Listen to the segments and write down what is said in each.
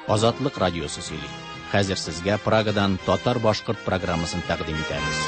Азатлык радиосы сөйли. Хәзер сезгә Прагадан татар-башкорт программасын тәкъдим итәбез.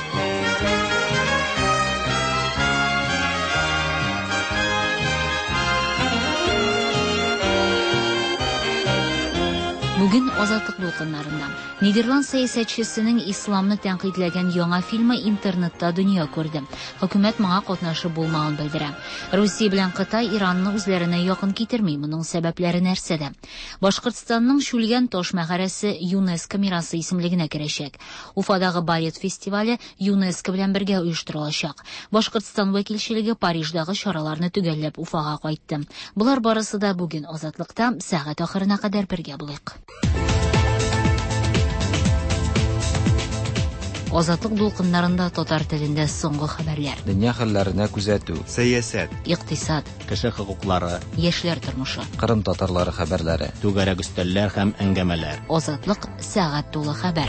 Бүген Азатлык дулкыннарында Нидерланд сәясәтчесенең исламны тәнкыйтьләгән яңа фильмы интернетта дөнья күрде. Хөкүмәт моңа катнашы булмаган белдерә. Русия белән Кытай Иранны үзләренә якын китерми. Моның сәбәпләре нәрсәдә? Башкортстанның Шүлгән таш мәгарәсе ЮНЕСКО мирасы исемлегенә керәчәк. Уфадагы Балет фестивале ЮНЕСКО белән бергә оештырылачак. Башкортстан вәкилчелеге Париждагы чараларны төгәлләп Уфага кайтты. Булар барысы да бүген Азатлыкта сәгать ахырына кадәр бергә булыйк. Азатлык дулкыннарында татар телендә соңгы хәбәрләр. Дөнья хәлләренә күзәтү, сәясәт, икътисад, Кеше хокуклары, яшьләр тормышы. Кырым татарлары хәбәрләре. түгәрәк өстәлләр һәм әңгәмәләр. Азатлык сәгать тулы хәбәр.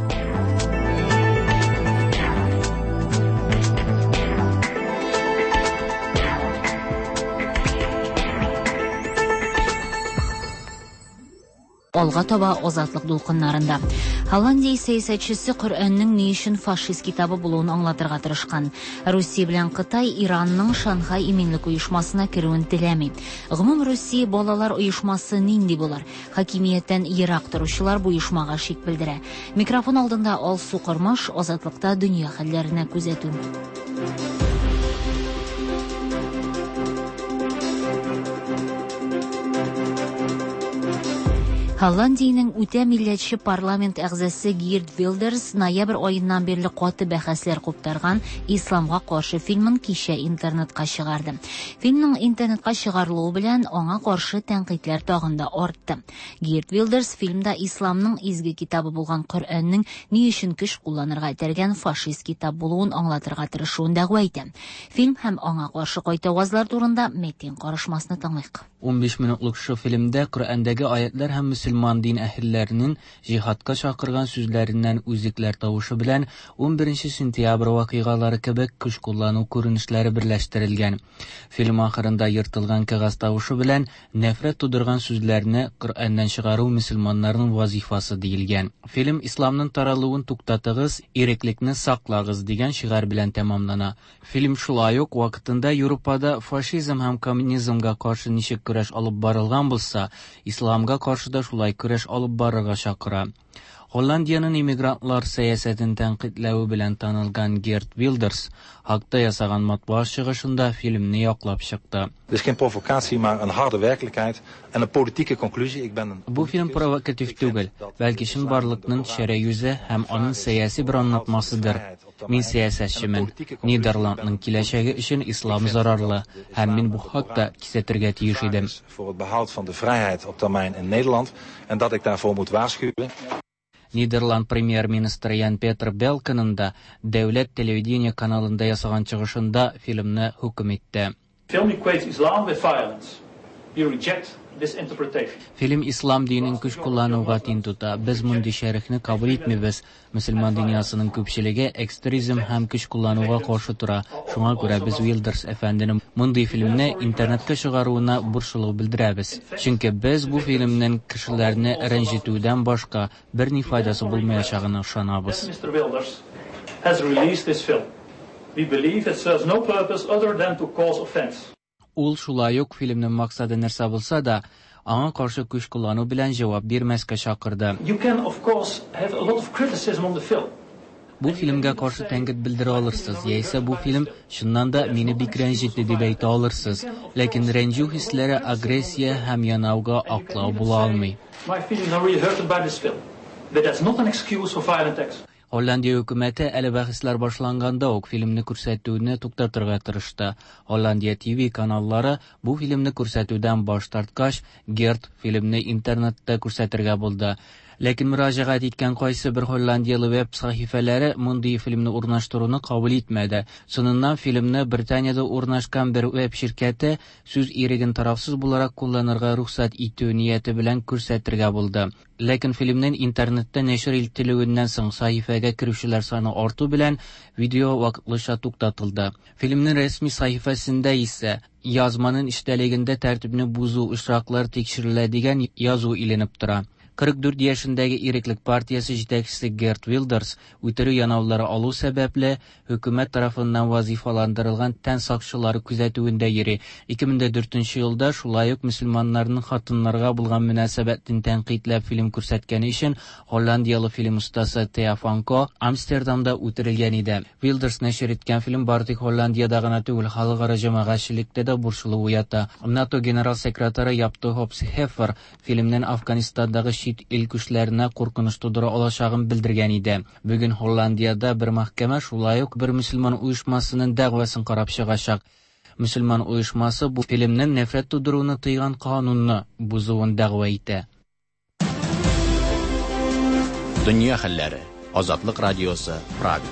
Алга таба Азатлык дулкыннарында. Голландия сәясәтчесе Коръәннең ни өчен фашист китабы булуын аңлатырга тырышкан. Русия белән Кытай Иранның Шанхай иминлек оешмасына керүен теләми. Гомум Русия балалар оешмасы нинди булар? Хакимияттән ерак торучылар бу оешмага шик белдерә. Микрофон алдында Алсу Кормаш, Азатлыкта дөнья хәлләренә күзәтү. Голландиянең үтә милләтче парламент әгъзасы Гирд Вилдерс ноябрь аеннан бирле каты бәхәсләр куптарган исламга каршы фильмын кичә интернетка чыгарды. Фильмның интернетка чыгарылуы белән аңа каршы тәнкыйтьләр тагын да артты. Гирд Вилдерс фильмда исламның изге китабы булган Коръәннең ни өчен көч кулланырга итәргән фашист китап булуын аңлатырга тырышуын дәгъва итә. Фильм һәм аңа каршы кайта авазлар турында Мәтин карышмасына тыңлыйк. 15 минутлык шу фильмда Коръәндәге аятлар һәм мөселман дин әһелләренең җихадка чакырган сүзләреннән үзекләр тавышы белән 11 сентябрь вакыйгалары кебек көч куллану күренешләре берләштерелгән. Фильм ахырында йыртылган кагаз тавышы белән нәфрәт тудырган сүзләрне Коръәннән чыгару мөселманнарның вазифасы диелгән. Фильм исламның таралуын туктатыгыз, иреклекне саклагыз дигән шигар белән тәмамлана. Фильм шулай ук вакытында Европада фашизм һәм коммунизмга каршы ничек көрәш алып барылган булса, исламга каршы да шулай көрәш алып барырга чакыра. Голландиянең иммигрантлар сәясәтен тәнкыйтьләү белән танылган Герт Вилдерс хакта ясаган матбугат чыгышында фильмны яклап чыкты. Dit is geen provocatie, maar een harde werkelijkheid en een politieke conclusie. Бу фильм провокатив түгел, бәлки чынбарлыкның шәрә йөзе һәм аның сәяси бер аңлатмасыдыр. Мин сәясәтчемен. Нидерландның киләчәге өчен ислам зарарлы, һәм мин бу хакта кисәтергә тиеш идем. Voor het behoud van de vrijheid op termijn in Nederland en dat ik daarvoor moet waarschuwen. Нидерланд премьер-министры Ян Петер Белкинның да дәүләт телевидение каналында ясаган чыгышында фильмны хөкем итте. Фильм ислам динен көч куллануга тиң тута. Без мондый шәрехне кабул итмибез. Мөселман дөньясының күпчелеге экстремизм һәм көч куллануга каршы тора. Шуңа күрә без Вилдерс әфәнденең мондый фильмны интернетка чыгаруына бурчлык белдерәбез. Чөнки без бу фильмның кешеләрне рәнҗетүдән башка берни файдасы булмаячагына ышанабыз. Ул шулай ук фильмның максаты нәрсә булса да, аңа каршы көч куллану белән җавап бирмәскә чакырды. Бу фильмга каршы тәнкыйть белдерә алырсыз, яисә бу фильм чыннан да мине бик рәнҗетте дип әйтә алырсыз. Ләкин рәнҗү хисләре агрессия һәм янауга аклау була алмый. Голландия хөкүмәте әле бәхәсләр башланганда ук фильмны күрсәтүне туктатырга тырышты. Голландия ТВ каналлары бу фильмны күрсәтүдән баш тарткач, Герт фильмны интернетта күрсәтергә булды. Ләкин мөрәҗәгать иткән кайсы бер Голландиялы веб сәхифәләре мондый фильмны урнаштыруны кабул итмәде. Соңыннан фильмны Британияда урнашкан бер веб şirkәте сүз иреген тарафсыз буларак кулланырга рөхсәт итү нияте белән күрсәтергә булды. Ләкин фильмның интернетта нәшр ителүеннән соң сәхифәгә керүчеләр саны арту белән видео вакытлыча туктатылды. Фильмның рәсми сәхифәсендә исә язманың эчтәлегендә тәртипне бузу очраклары тикшерелә дигән язу иленеп тора. 44 yaşındagi Iriklik partiyasi yetakchisi Geert Wilders o'tiruv yanavlari alу sababli hukumat tarafidan vazifalantirilgan tan soqchilari kuzatuvida yeri 2004-yilda shulayuk musulmonlarning xotinlarga bo'lgan munosabatini tanqidlab film ko'rsatgani uchun Hollandiyalik film ustasi Thea Fanko Amsterdamda o'tirilgan edi. Wilders nashr etgan film Bartik Hollandiyadagi tug'il xalqaro jamoatchilikda burshilib NATO general sekretari Yapto Hobbs Heffer filmdan Afg'onistondagi shit el kuchlarini qo'rqinch tug'dira olashog'ini bildirgan edi. Bugun Hollandiyada bir mahkama shulayuk bir musulmon uyushmasining da'vosini qarab chiqashaq. Musulmon uyushmasi bu filmning nafrat tug'diruvni tiygan qonunni buzuvini da'vo etdi. Dünya xillari. Ozodlik radiosi Praga.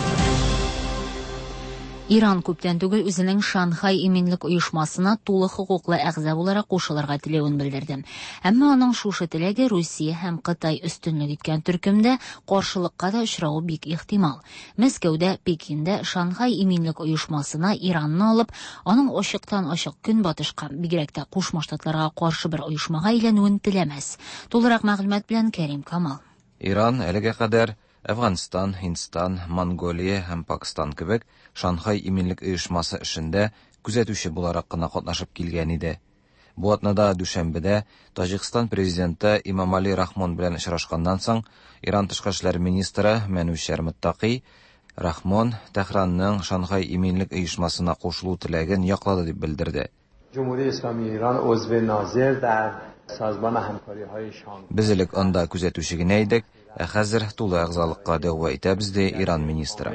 Иран күптән түгел үзенең Шанхай иминлек оешмасына тулы хукуклы әгъза буларак кушылырга теләвен белдерде. Әмма аның шушы теләге Россия һәм Кытай өстенлек иткән төркемдә каршылыкка да очрауы бик ихтимал. Мәскәүдә, Пекиндә Шанхай иминлек оешмасына Иранны алып, аның ачыктан-ачык көнбатышка, бигрәк тә Кушма Штатларга каршы бер оешмага әйләнүен теләмәс. Тулырак мәгълүмат белән Кәрим Камал. Иран әлегә кадәр Афганистан, Һиндстан, Монголия һәм Пакистан кебек Шанхай иминлек оешмасы эшендә күзәтүче буларак кына катнашып килгән иде. Бу атнада дүшәмбедә Таҗикстан президенты Имамали Рахмон белән очрашканнан соң Иран тышкы эшләр министры Манушер Муттақи Рахмон Тәһранның Шанхай иминлек оешмасына кушылу теләген яклады дип белдерде. Без элек анда күзәтүче генә идек, ә хәзер тулы әгъзалыкка дәгъва итәбез ди Иран министры.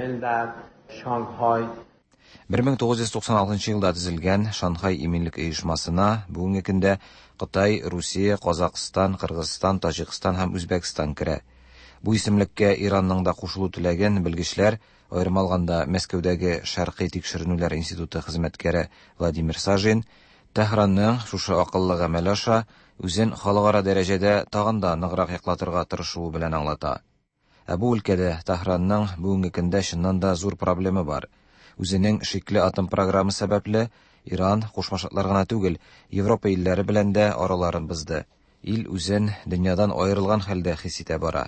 1996 елда төзелгән Шанхай иминлек оешмасына бүгенге көндә Кытай, Русия, Казакстан, Кыргызстан, Таҗикстан һәм Үзбәкстан керә. Бу исемлеккә Иранның да кушылу теләген белгечләр, аерым алганда Мәскәүдәге Шәрқи тикшеренүләр институты хезмәткәре Владимир Сажин, Тәһранның шушы акыллы гамәл аша үзен халыкара дәрәҗәдә тагын да ныграк яклатырга тырышуы белән аңлата. Ә бу өлкәдә Тәһранның бүгенге көндә чыннан да зур проблема бар. Үзенең шикле атом программы сәбәпле Иран Кушма Штатлар гына түгел, Европа илләре белән дә араларын бозды. Ил үзен дөньядан аерылган хәлдә хис итә бара.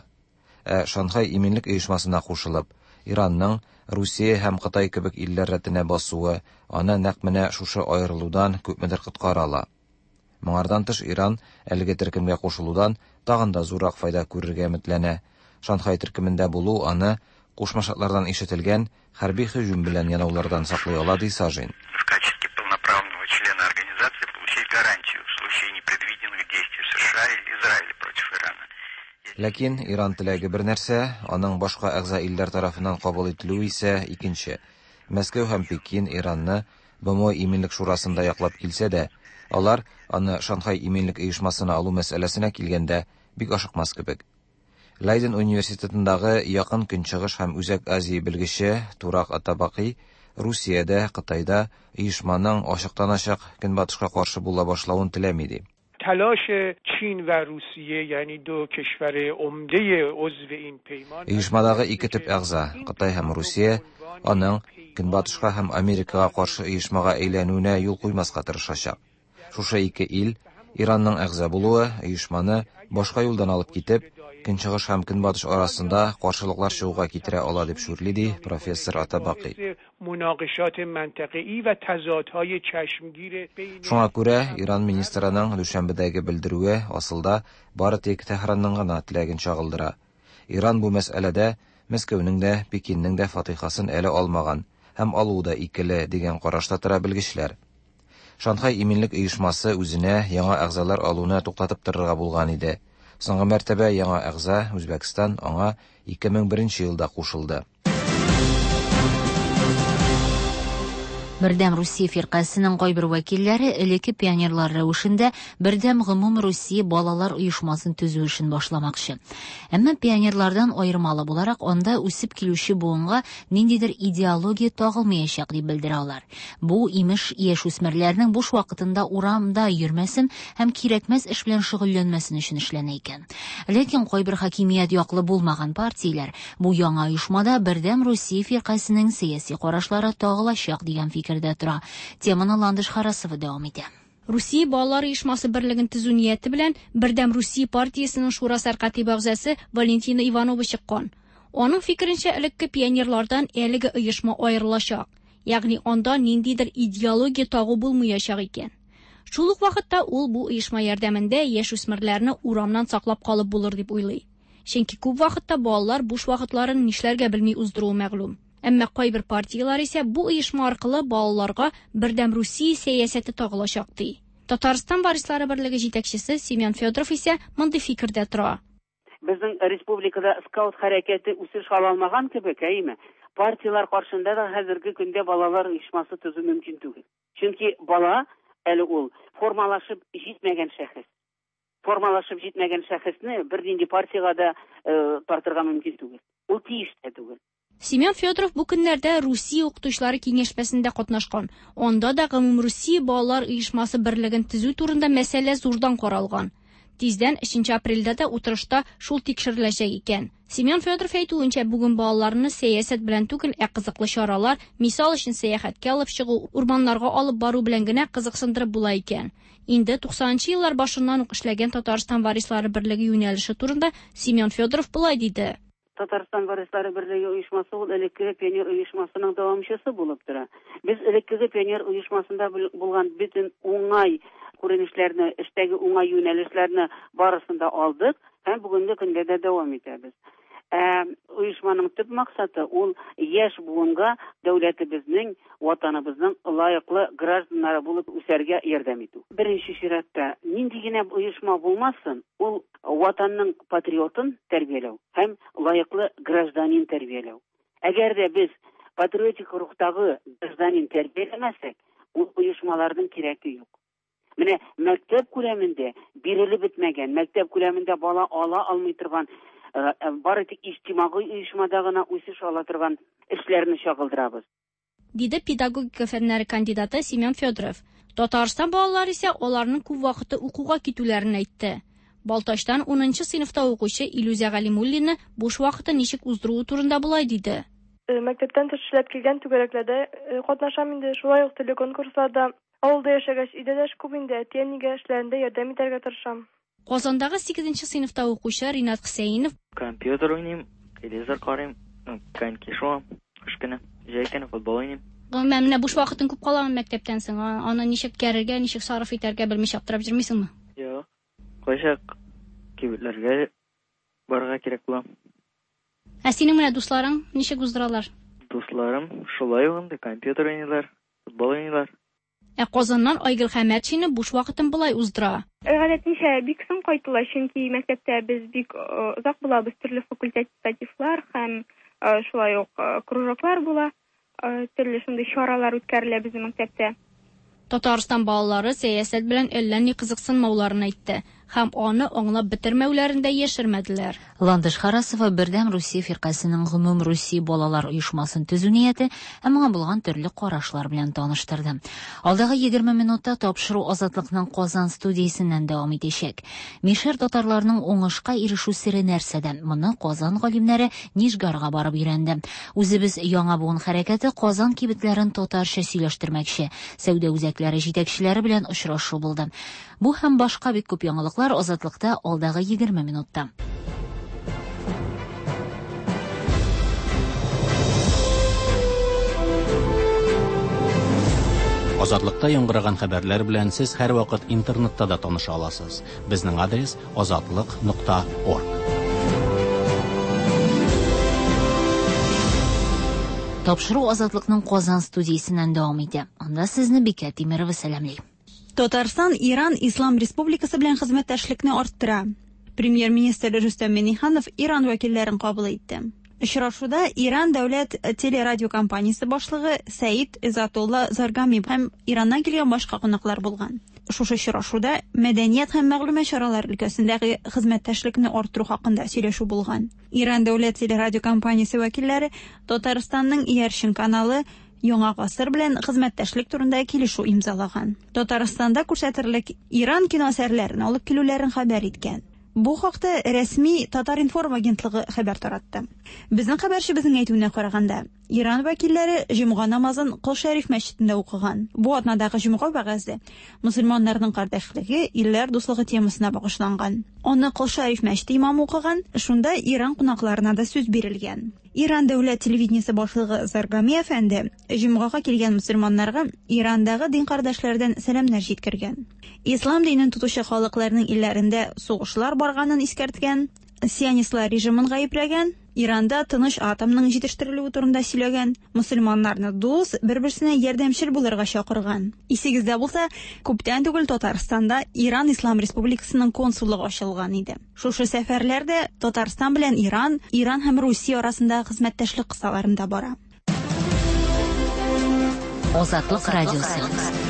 Ә Шанхай иминлек оешмасына кушылып, Иранның Русия һәм Кытай кебек илләр рәтенә басуы аны нәкъ менә шушы аерылудан күпмедер коткара ала. Моңардан тыш Иран әлеге төркемгә кушылудан тагын да зурак файда күрергә өметләнә. Шанхай төркемендә булу аны Кушма Штатлардан ишетелгән хәрби һөҗүм белән янаулардан саклый ала ди Сажин. В качестве полноправного члена организации получить гарантию в случае непредвиденных действий США или Израиля против Ирана. Ләкин Иран теләге бер нәрсә, аның башка әгъза илләр тарафыннан кабул ителүе исә икенче. Мәскәү һәм Пекин Иранны БМО иминлек шурасында яклап килсә дә, алар аны Шанхай иминлек оешмасына алу мәсьәләсенә килгәндә бик ашыкмас кебек. Лайден университетындагы якын Көнчыгыш һәм Үзәк Азия белгече Турак Атабаки Русиядә, Кытайда оешманың ачыктан-ачык Көнбатышка каршы була башлавын теләми ди. تلاش چین و روسیه یعنی دو کشور عمده عضو این پیمان оешмадагы ике төп әгъза, Кытай һәм Русия, аның Көнбатышка һәм Америкага каршы оешмага әйләнүенә юл куймаска тырышачак. Шушы ике ил Иранның әгъза булуы оешманы башка юлдан алып китеп, Көнчыгыш һәм Көнбатыш арасында каршылыклар чыгуга китерә ала дип шүрли ди профессор Атабаки. Шуңа күрә Иран министрының дүшәмбедәге белдерүе асылда бары тик Тәһранның гына теләген чагылдыра. Иран бу мәсьәләдә Мәскәүнең дә, Пекинның дә фатихасын әле алмаган һәм алуы да икеле дигән карашта тора белгечләр. Шанхай иминлек оешмасы үзенә яңа әгъзалар алуны туктатып торырга булган иде. Соңгы мәртәбә яңа әгъза Үзбәкстан аңа 2001 елда кушылды. Бердәм Русия фиркасының кайбер вәкилләре элекке пионерлар рәвешендә Бердәм гомум Русия балалар оешмасын төзү эшен башламакчы. Әмма пионерлардан аермалы буларак анда үсеп килүче буынга ниндидер идеология тагылмаячак дип белдерәләр. Бу имеш яшүсмерләрнең буш вакытында урамда йөрмәсен һәм кирәкмәс эш белән шөгыльләнмәсен өчен эшләнә икән. Ләкин кайбер хакимият яклы булмаган партияләр бу яңа оешмада Бердәм Русия фиркасының сияси карашлары тагылачак дигән фикердә тора. Теманы Ландыш Харасова дәвам итә. Русия балалар оешмасы берлеген төзү нияте белән Бердәм Русия партиясының шура сәркати бәгъзәсе Валентина Иванова чыккан. Аның фикеренчә, элекке пионерлардан әлеге оешма аерылачак. Ягъни анда ниндидер идеология тагу булмаячак икән. Шул ук вакытта ул бу оешма ярдәмендә яшүсмерләрне урамнан саклап калып булыр дип уйлый. Чөнки күп вакытта балалар буш вакытларын нишләргә белми уздыруы мәгълүм. Әмма кайбер партиялар исә бу оешма аркылы балаларга Бердәм Русия сәясәте тагылачак ди. Татарстан варислары берлеге җитәкчесе Семен Федоров исә мондый фикердә тора. Безнең республикада скаут хәрәкәте үсеш ала алмаган кебек, әйме? Партиялар каршында да хәзерге көндә балалар оешмасы төзү мөмкин түгел. Чөнки бала әле ул формалашып җитмәгән шәхес. Формалашып җитмәгән шәхесне бернинди партиягә да тартырга мөмкин түгел. Ул тиеш тә түгел. Семен Федоров бу көннәрдә Русия укытучылары киңәшмәсендә катнашкан. Анда да гомум Русия балалар оешмасы берлеген төзү турында мәсьәлә зурдан каралган. Тиздән 3 апрельдә дә утырышта шул тикшереләчәк икән. Семен Федоров әйтүенчә, бүген балаларны сәясәт белән түгел, кызыклы чаралар, мисал өчен сәяхәткә алып чыгу, урманнарга алып бару белән генә кызыксындырып була икән. Инде 90-нчы еллар башыннан ук эшләгән Татарстан варислары берлеге юнәлеше турында Семен Федоров булай диде. Татарстан варислары берлеге оешмасы ул элекке пионер оешмасының дәвамчысы булып тора. Без элекке пионер оешмасында булган бөтен уңай күренешләрне, эштәге уңай юнәлешләрне барысын да алдык һәм бүгенге көндә дә дәвам итәбез. Оешманың төп максаты ул яшь буынга дәүләтебезнең, ватаныбызның лаеклы гражданнары булып үсәргә ярдәм итү. Беренче чиратта нинди генә оешма булмасын, ул ватанның патриотын тәрбияләү һәм лаеклы гражданин тәрбияләү. Әгәр дә без патриотик рухтагы гражданин тәрбияләмәсәк, ул оешмаларның кирәге юк. Менә мәктәп күләмендә бирелеп бетмәгән, мәктәп күләмендә бала ала алмый торган, бары тик иҗтимагый оешмада гына үсеш ала торган эшләрне чагылдырабыз. Диде педагогика фәннәре кандидаты Семен Федоров. Татарстан балалары исә аларның күп вакыты укуга китүләрен әйтте. Балтачтан 10-нчы сыйныфта укучы Илюза Галимуллина буш вакыты ничек уздыруы турында булай диде. Мәктәптән тыш эшләп килгән түгәрәкләрдә катнашам инде, шулай ук теле конкурсларда, авылда яшәгәч, идәдәш күп инде, әти-әнигә эшләрендә ярдәм итәргә тырышам. Казандагы 8-нчы сыйныфта укучы Ринат Хусейнов компьютер уйныйм, телевизор карыйм, коньки шуам, кыш көне, җәй көне футбол уйныйм. Менә буш вакытын күп каламы мәктәптән соң, аны ничек кәрергә, ничек сарыф итәргә белми чаптырып җирмисеңме? Юк. Кайчак кибетләргә барырга кирәк була. Синең менә дусларың ничек уздыралар? Дусларым шулай ук компьютер уйныйлар, футбол уйныйлар. Казаннан Айгөл Хәмәтшина буш вакытын булай уздыра. Гадәтенчә бик соң кайтыла, чөнки мәктәптә без бик озак булабыз, төрле факультативлар һәм шулай ук кружоклар була, төрле шундый чаралар үткәрелә безнең мәктәптә. Татарстан балалары сәясәт белән әллә ни кызыксынмауларын әйтте һәм аны аңлап бетермәүләрендә яшермәделәр. Ландыш Харасова Бердәм Русия фиркасының гомум Русия балалар оешмасын төзү нияте һәм аңа булган төрле карашлар белән таныштырды. Алдагы 20 минутта тапшыру Азатлыкның Казан студиясеннән дәвам итәчәк. Мишер татарларның уңышка ирешү сере нәрсәдә? Моны Казан галимнәре Нижгарга барып өйрәнде. Үзебез яңа буын хәрәкәте Казан кибетләрен татарча сөйләштермәкче, сәүдә үзәкләре җитәкчеләре белән очрашу булды. Бу һәм башка бик күп яңалыклар Азатлыкта алдагы 20 минутта. Азатлыкта яңгыраган хәбәрләр белән сез һәр вакыт интернетта да таныша аласыз. Безнең адрес azatlyk.org. Тапшыру Азатлыкның Казан студиясеннән дәвам итә. Анда сезне Бикә Тимерова сәламлый. Татарстан Иран Ислам Республикасы белән хезмәттәшлекне арттыра. Премьер-министр Рөстәм Миңнеханов Иран вәкилләрен кабул итте. Очрашуда Иран дәүләт телерадиокомпаниясе башлыгы Саид Изатулла Заргами һәм Ираннан килгән башка кунаклар булган. Шушы очрашуда мәдәният һәм мәгълүмат чаралары өлкәсендәге хезмәттәшлекне арттыру хакында сөйләшү булган. Иран дәүләт телерадиокомпаниясе вәкилләре Татарстанның Ияршин каналы Яңа гасыр белән хезмәттәшлек турында килешү имзалаган. Татарстанда күрсәтерлек Иран киноәсәрләрен алып килүләрен хәбәр иткән. Бу хакта рәсми Татар информ агентлыгы хәбәр таратты. Безнең хәбәрчебезнең әйтүенә караганда, Иран вәкилләре җомга намазын Кол-Шәриф мәчетендә укыган. Бу атнадагы җомга вәгазе мөселманнарның кардәшлеге, илләр дуслыгы темасына багышланган. Аны Кол-Шәриф мәчете имамы укыган, шунда Иран кунакларына да сүз бирелгән. Иран дәүләт телевидениесе башлыгы Заргами әфәнде җомгага килгән мөселманнарга Ирандагы дин кардәшләрдән сәламнәр җиткергән. Ислам динен тотучы халыкларның илләрендә сугышлар барганын искәрткән, сионистлар режимын гаепләгән, Иранда тыныч атомның җитештерелүе турында сөйләгән, мөселманнарны дус, бер-берсенә ярдәмчел булырга чакырган. Исегездә булса, күптән түгел Татарстанда Иран Ислам Республикасының консуллыгы ачылган иде. Шушы сәфәрләрдә Татарстан белән Иран, Иран һәм Русия арасында хезмәттәшлек кысаларында бара. Азатлык радиосы.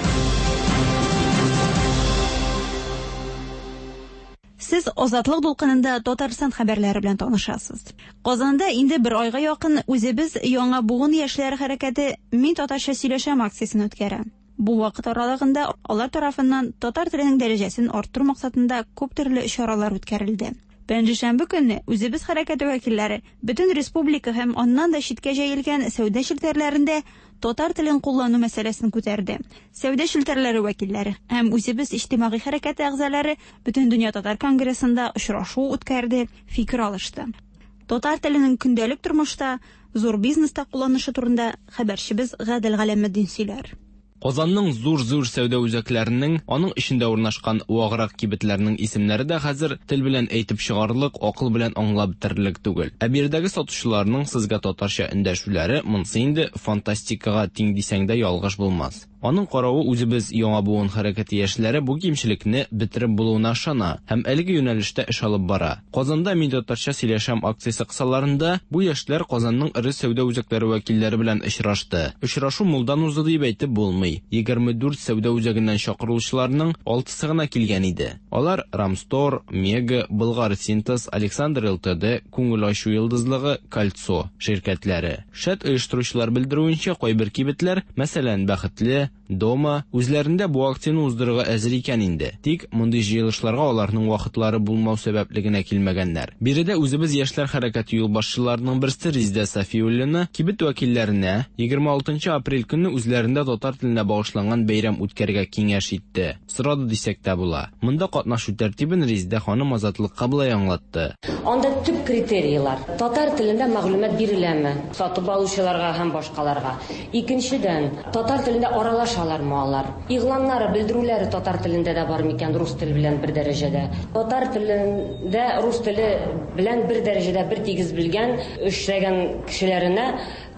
Сез Азатлык дулкынында Татарстан хәбәрләре белән танышасыз. Казанда инде бер айга якын үзебез яңа буын яшьләр хәрәкәте «Мин татарча сөйләшәм» акциясын үткәрә. Бу вакыт аралыгында алар тарафыннан татар теленең дәрәҗәсен арттыру максатында күп төрле чаралар үткәрелде. Пәнҗешәмбе көнне үзебез хәрәкәте вәкилләре бөтен республика һәм аннан да читкә җәелгән сәүдә челтәрләрендә татар телен куллану мәсьәләсен күтәрде. Сәүдә челтәрләре вәкилләре һәм үзебез иҗтимагый хәрәкәт әгъзалары бөтен дөнья татар конгрессында очрашу үткәрде, фикер алышты. Татар теленең көндәлек тормышта, зур бизнеста кулланышы турында хәбәрчебез Гадел Галәметдин сөйләр. Казанның зур сәүдә үзәкләренең, аның ишендә урнашкан ваграк кибетләрнең исемнәре дә хәзер тел белән әйтеп чыгарлык, акыл белән аңлап бетерлек түгел. Ә биредәге сатучыларның сезгә татарча эндәшүләре монсы инде фантастикага тиң дисәң дә ялгыш булмас. Аның каравы үзебез яңа буын хәрәкәте яшьләре бу кимчелекне бетереп булуына ышана һәм әлеге юнәлештә эш алып бара. Казанда «Мин татарча сөйләшәм» акциясе кысаларында бу яшьләр Казанның ире сәүдә үзәкләре вәкилләре белән очрашты. Очрашу мулдан узды дип әйтеп булмый. 24 сәүдә үзәгеннән чакырылучыларның 6-сы гына килгән иде. Алар Рамстор, Мега, Болгар Синтез, Александр ЛТД, Күңел ачу йылдызлыгы, Кольцо ширкәтләре. Шәт оештыручылар белдерүенчә, кайбер кибетләр, мәсәлән, Бәхетле, Дома, үзләрендә бу акцияны уздырырга әзер икән инде. Тик мондый җыелышларга аларның вакытлары булмау сәбәплегенә килмәгәннәр. Биредә үзебез яшьләр хәрәкәте юлбашчыларының берсе Резидә Сафиуллина кибет вәкилләренә 26 апрель көнне үзләрендә татар теленә багышланган бәйрәм үткәрергә киңәш итте. Сорады дисәк тә була. Монда катнашу тәртибен Резидә ханым Азатлыкка булай аңлатты. Анда төп критерийлар: татар телендә мәгълүмат биреләме сатып алучыларга һәм башкаларга. Икенчедән, татар телендә аралашалармы алар. Игъланнары, белдерүләре татар телендә дә бар микән, рус теле белән бер дәрәҗәдә. Татар телендә рус теле белән бер дәрәҗәдә бер тигез белгән эшләгән кешеләренә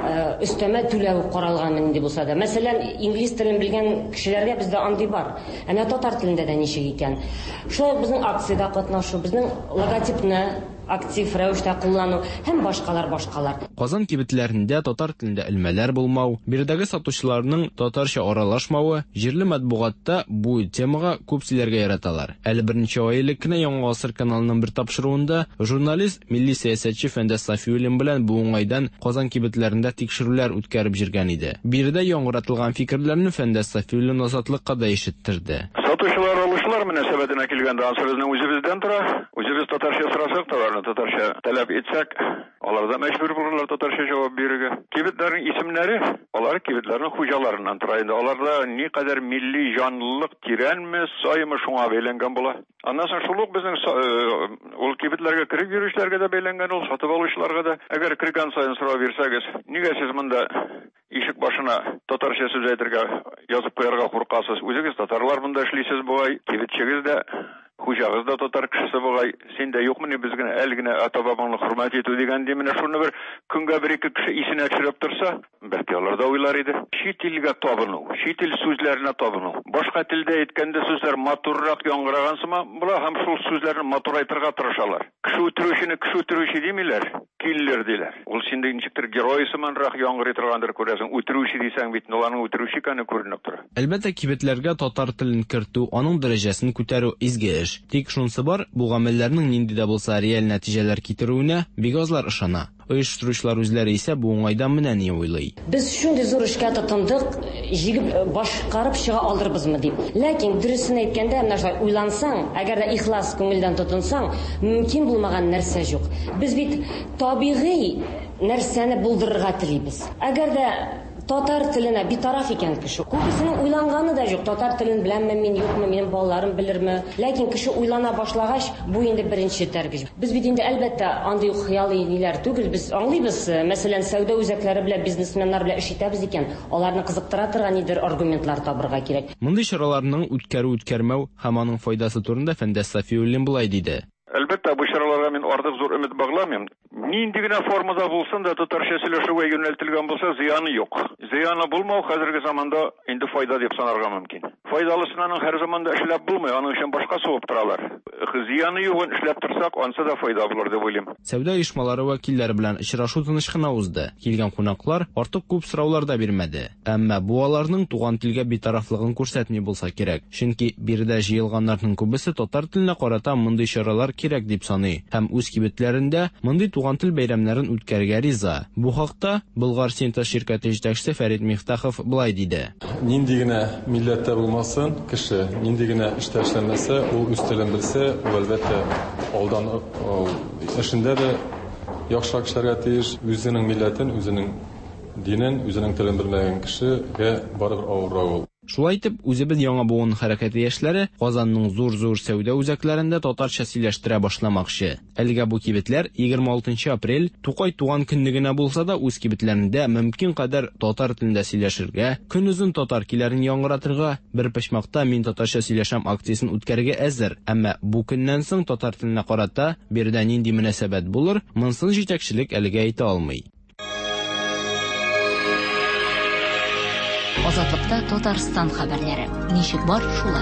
өстәмә түләү каралган инде булса да. Мәсәлән, инглиз телен белгән кешеләргә бездә андый бар. Әнә татар телендә дә ничек икән? Шулай безнең акциядә катнашу, безнең логотипны актив рәвештә куллану һәм башкалар. Казан кибетләрендә татар телендә элмәләр булмау, биредәге сатучыларның татарча аралашмавы, җирле матбугатта бу темага күп сөйләргә яраталар. Әле берничә ай элек кенә Яңа гасыр каналының бер тапшыруында журналист, милли сәясәтче Фәндәс Сафиуллин белән бу уңайдан Казан кибетләрендә тикшерүләр үткәреп җиргән иде. Биредә яңгыратылган фикерләрне Фәндәс Сафиуллин Азатлыкка да ишеттерде. Сатучылар алучылар мөнәсәбәтенә килгәндә ансырызның үзебездән тора. Үзебез татарча сорасак, товарны татарча таләп итсәк, алар да мәҗбүр булырлар татарча җавап бирергә. Кибетләрнең исемнәре, алар кибетләрнең хуҗаларыннан тора инде. Аларда никадәр милли җанлылык тирәнме, саймы шуңа бәйләнгән була. Аннан соң шул ук безнең ул кибетләргә кереп йөрүчеләргә дә бәйләнгән, ул сатып алучыларга да. Әгәр кергән сайын сорау бирсәгез, нигә сез монда ишек башына татарча сүз әйтергә язып куярга куркасыз? Үзегез татарлар монда эшлисез бугай, кибетчегез дә хуҗагыз да татар кешесе бугай, син дә юкмыни без генә әлгенә ата-бабаңны хөрмәт итү дигән ди, менә шуны бер көнгә бер-ике кеше исенә төшереп торса, бәлки алар да уйлар иде. Чит илгә табыну, чит ил сүзләренә табыну. Башка телдә әйткәндә сүзләр матуррак яңгыраган сыман була һәм шул сүзләрне матур әйтергә тырышалар. Кеше үтерүчене кеше үтерүче димиләр, киллер диләр. Ул синдә ничектер герой сыманрак яңгырый торгандыр күрәсең. Үтерүче дисәң бит, аларның үтерүче икәне күренеп тора. Әлбәттә, кибетләргә татар телен кертү, аның дәрәҗәсен күтәрү изге эш. Тик шунысы бар, бу гамәлләрнең нинди дә булса реаль нәтиҗәләр китерүенә бик азлар ышана. Оештыручылар үзләре исә бу уңайдан менә ни уйлый. Без шундый зур эшкә тотындык, җигеп башкарып чыга алдырбызмы дип. Ләкин дөресен әйткәндә, менә шулай уйлансаң, әгәр дә ихлас күңелдән тотынсаң, мөмкин булмаган нәрсә юк. Без бит табигый нәрсәне булдырырга телибез. Әгәр дә татар теленә битараф икән кеше. Күбесенең уйланганы да юк. Татар телен беләмме мин, юкмы, минем балаларым белерме? Ләкин кеше уйлана башлагач, бу инде беренче тәрбия. Без бит инде әлбәттә андый хыялый ниләр түгел. Без аңлыйбыз, мәсәлән, сәүдә үзәкләре белән бизнесменнар белән эш итәбез икән. Аларны кызыктыра торган нидер аргументлар табырга кирәк. Мондый чараларның үткәрү-үткәрмәү һәм аның файдасы турында Фәндәс Сафиуллин булай диде. Әлбәттә, бу чараларга мин артык зур өмет багламыйм. Нинди генә формада булсын да татарча сөйләшүгә юнәлтелгән булса, зыяны юк. Зыяны булмау хәзерге заманда инде файда дип санарга мөмкин. Файдалысының һәр заманда эшләп булмый, аның өчен башка суып торалар. Зыяны югын эшләп торсак, ансы да файда булыр дип уйлыйм. Сәүдә оешмалары вәкилләре белән очрашу тыныч кына узды. Килгән кунаклар артык күп сораулар да бирмәде. Әмма бу аларның туган телгә битарафлыгын күрсәтми булса кирәк. Чөнки биредә җыелганнарның күбесе татар теленә карата мондый чаралар кирәк дип саный һәм үз кибетләрендә мондый туган тел бәйрәмнәрен үткәрергә риза. Бу хакта Болгар Синтез ширкәте җитәкчесе Фәрит Мифтахов булай диде. Нинди генә милләттә булмасын, кеше нинди генә эштә эшләмәсә, ул үз телен белсә, ул әлбәттә алдан эшендә дә яхшырак эшләргә тиеш, үзенең милләтен, үзенең динен, үзенең телен белмәгән кешегә барыбер авыррак ул. Шулай итеп, үзебез яңа буын хәрәкәте яшьләре Казанның зур-зур сәүдә үзәкләрендә татарча сөйләштерә башламакчы. Әлегә бу кибетләр 26 апрель Тукай туган көнлегенә булса да үз кибетләрендә мөмкин кадәр татар телендә сөйләшергә, көнүзен татар киләрен яңгыратырга, бер почмакта мин татарча сөйләшәм акциясын үткәрергә әзер. Әмма бу көннән соң татар теленә карата биредә нинди мөнәсәбәт булыр, монсын җитәкчелек әлегә әйтә алмый. Азатлыкта Татарстан хәбәрләре. Ничек бар, шулай.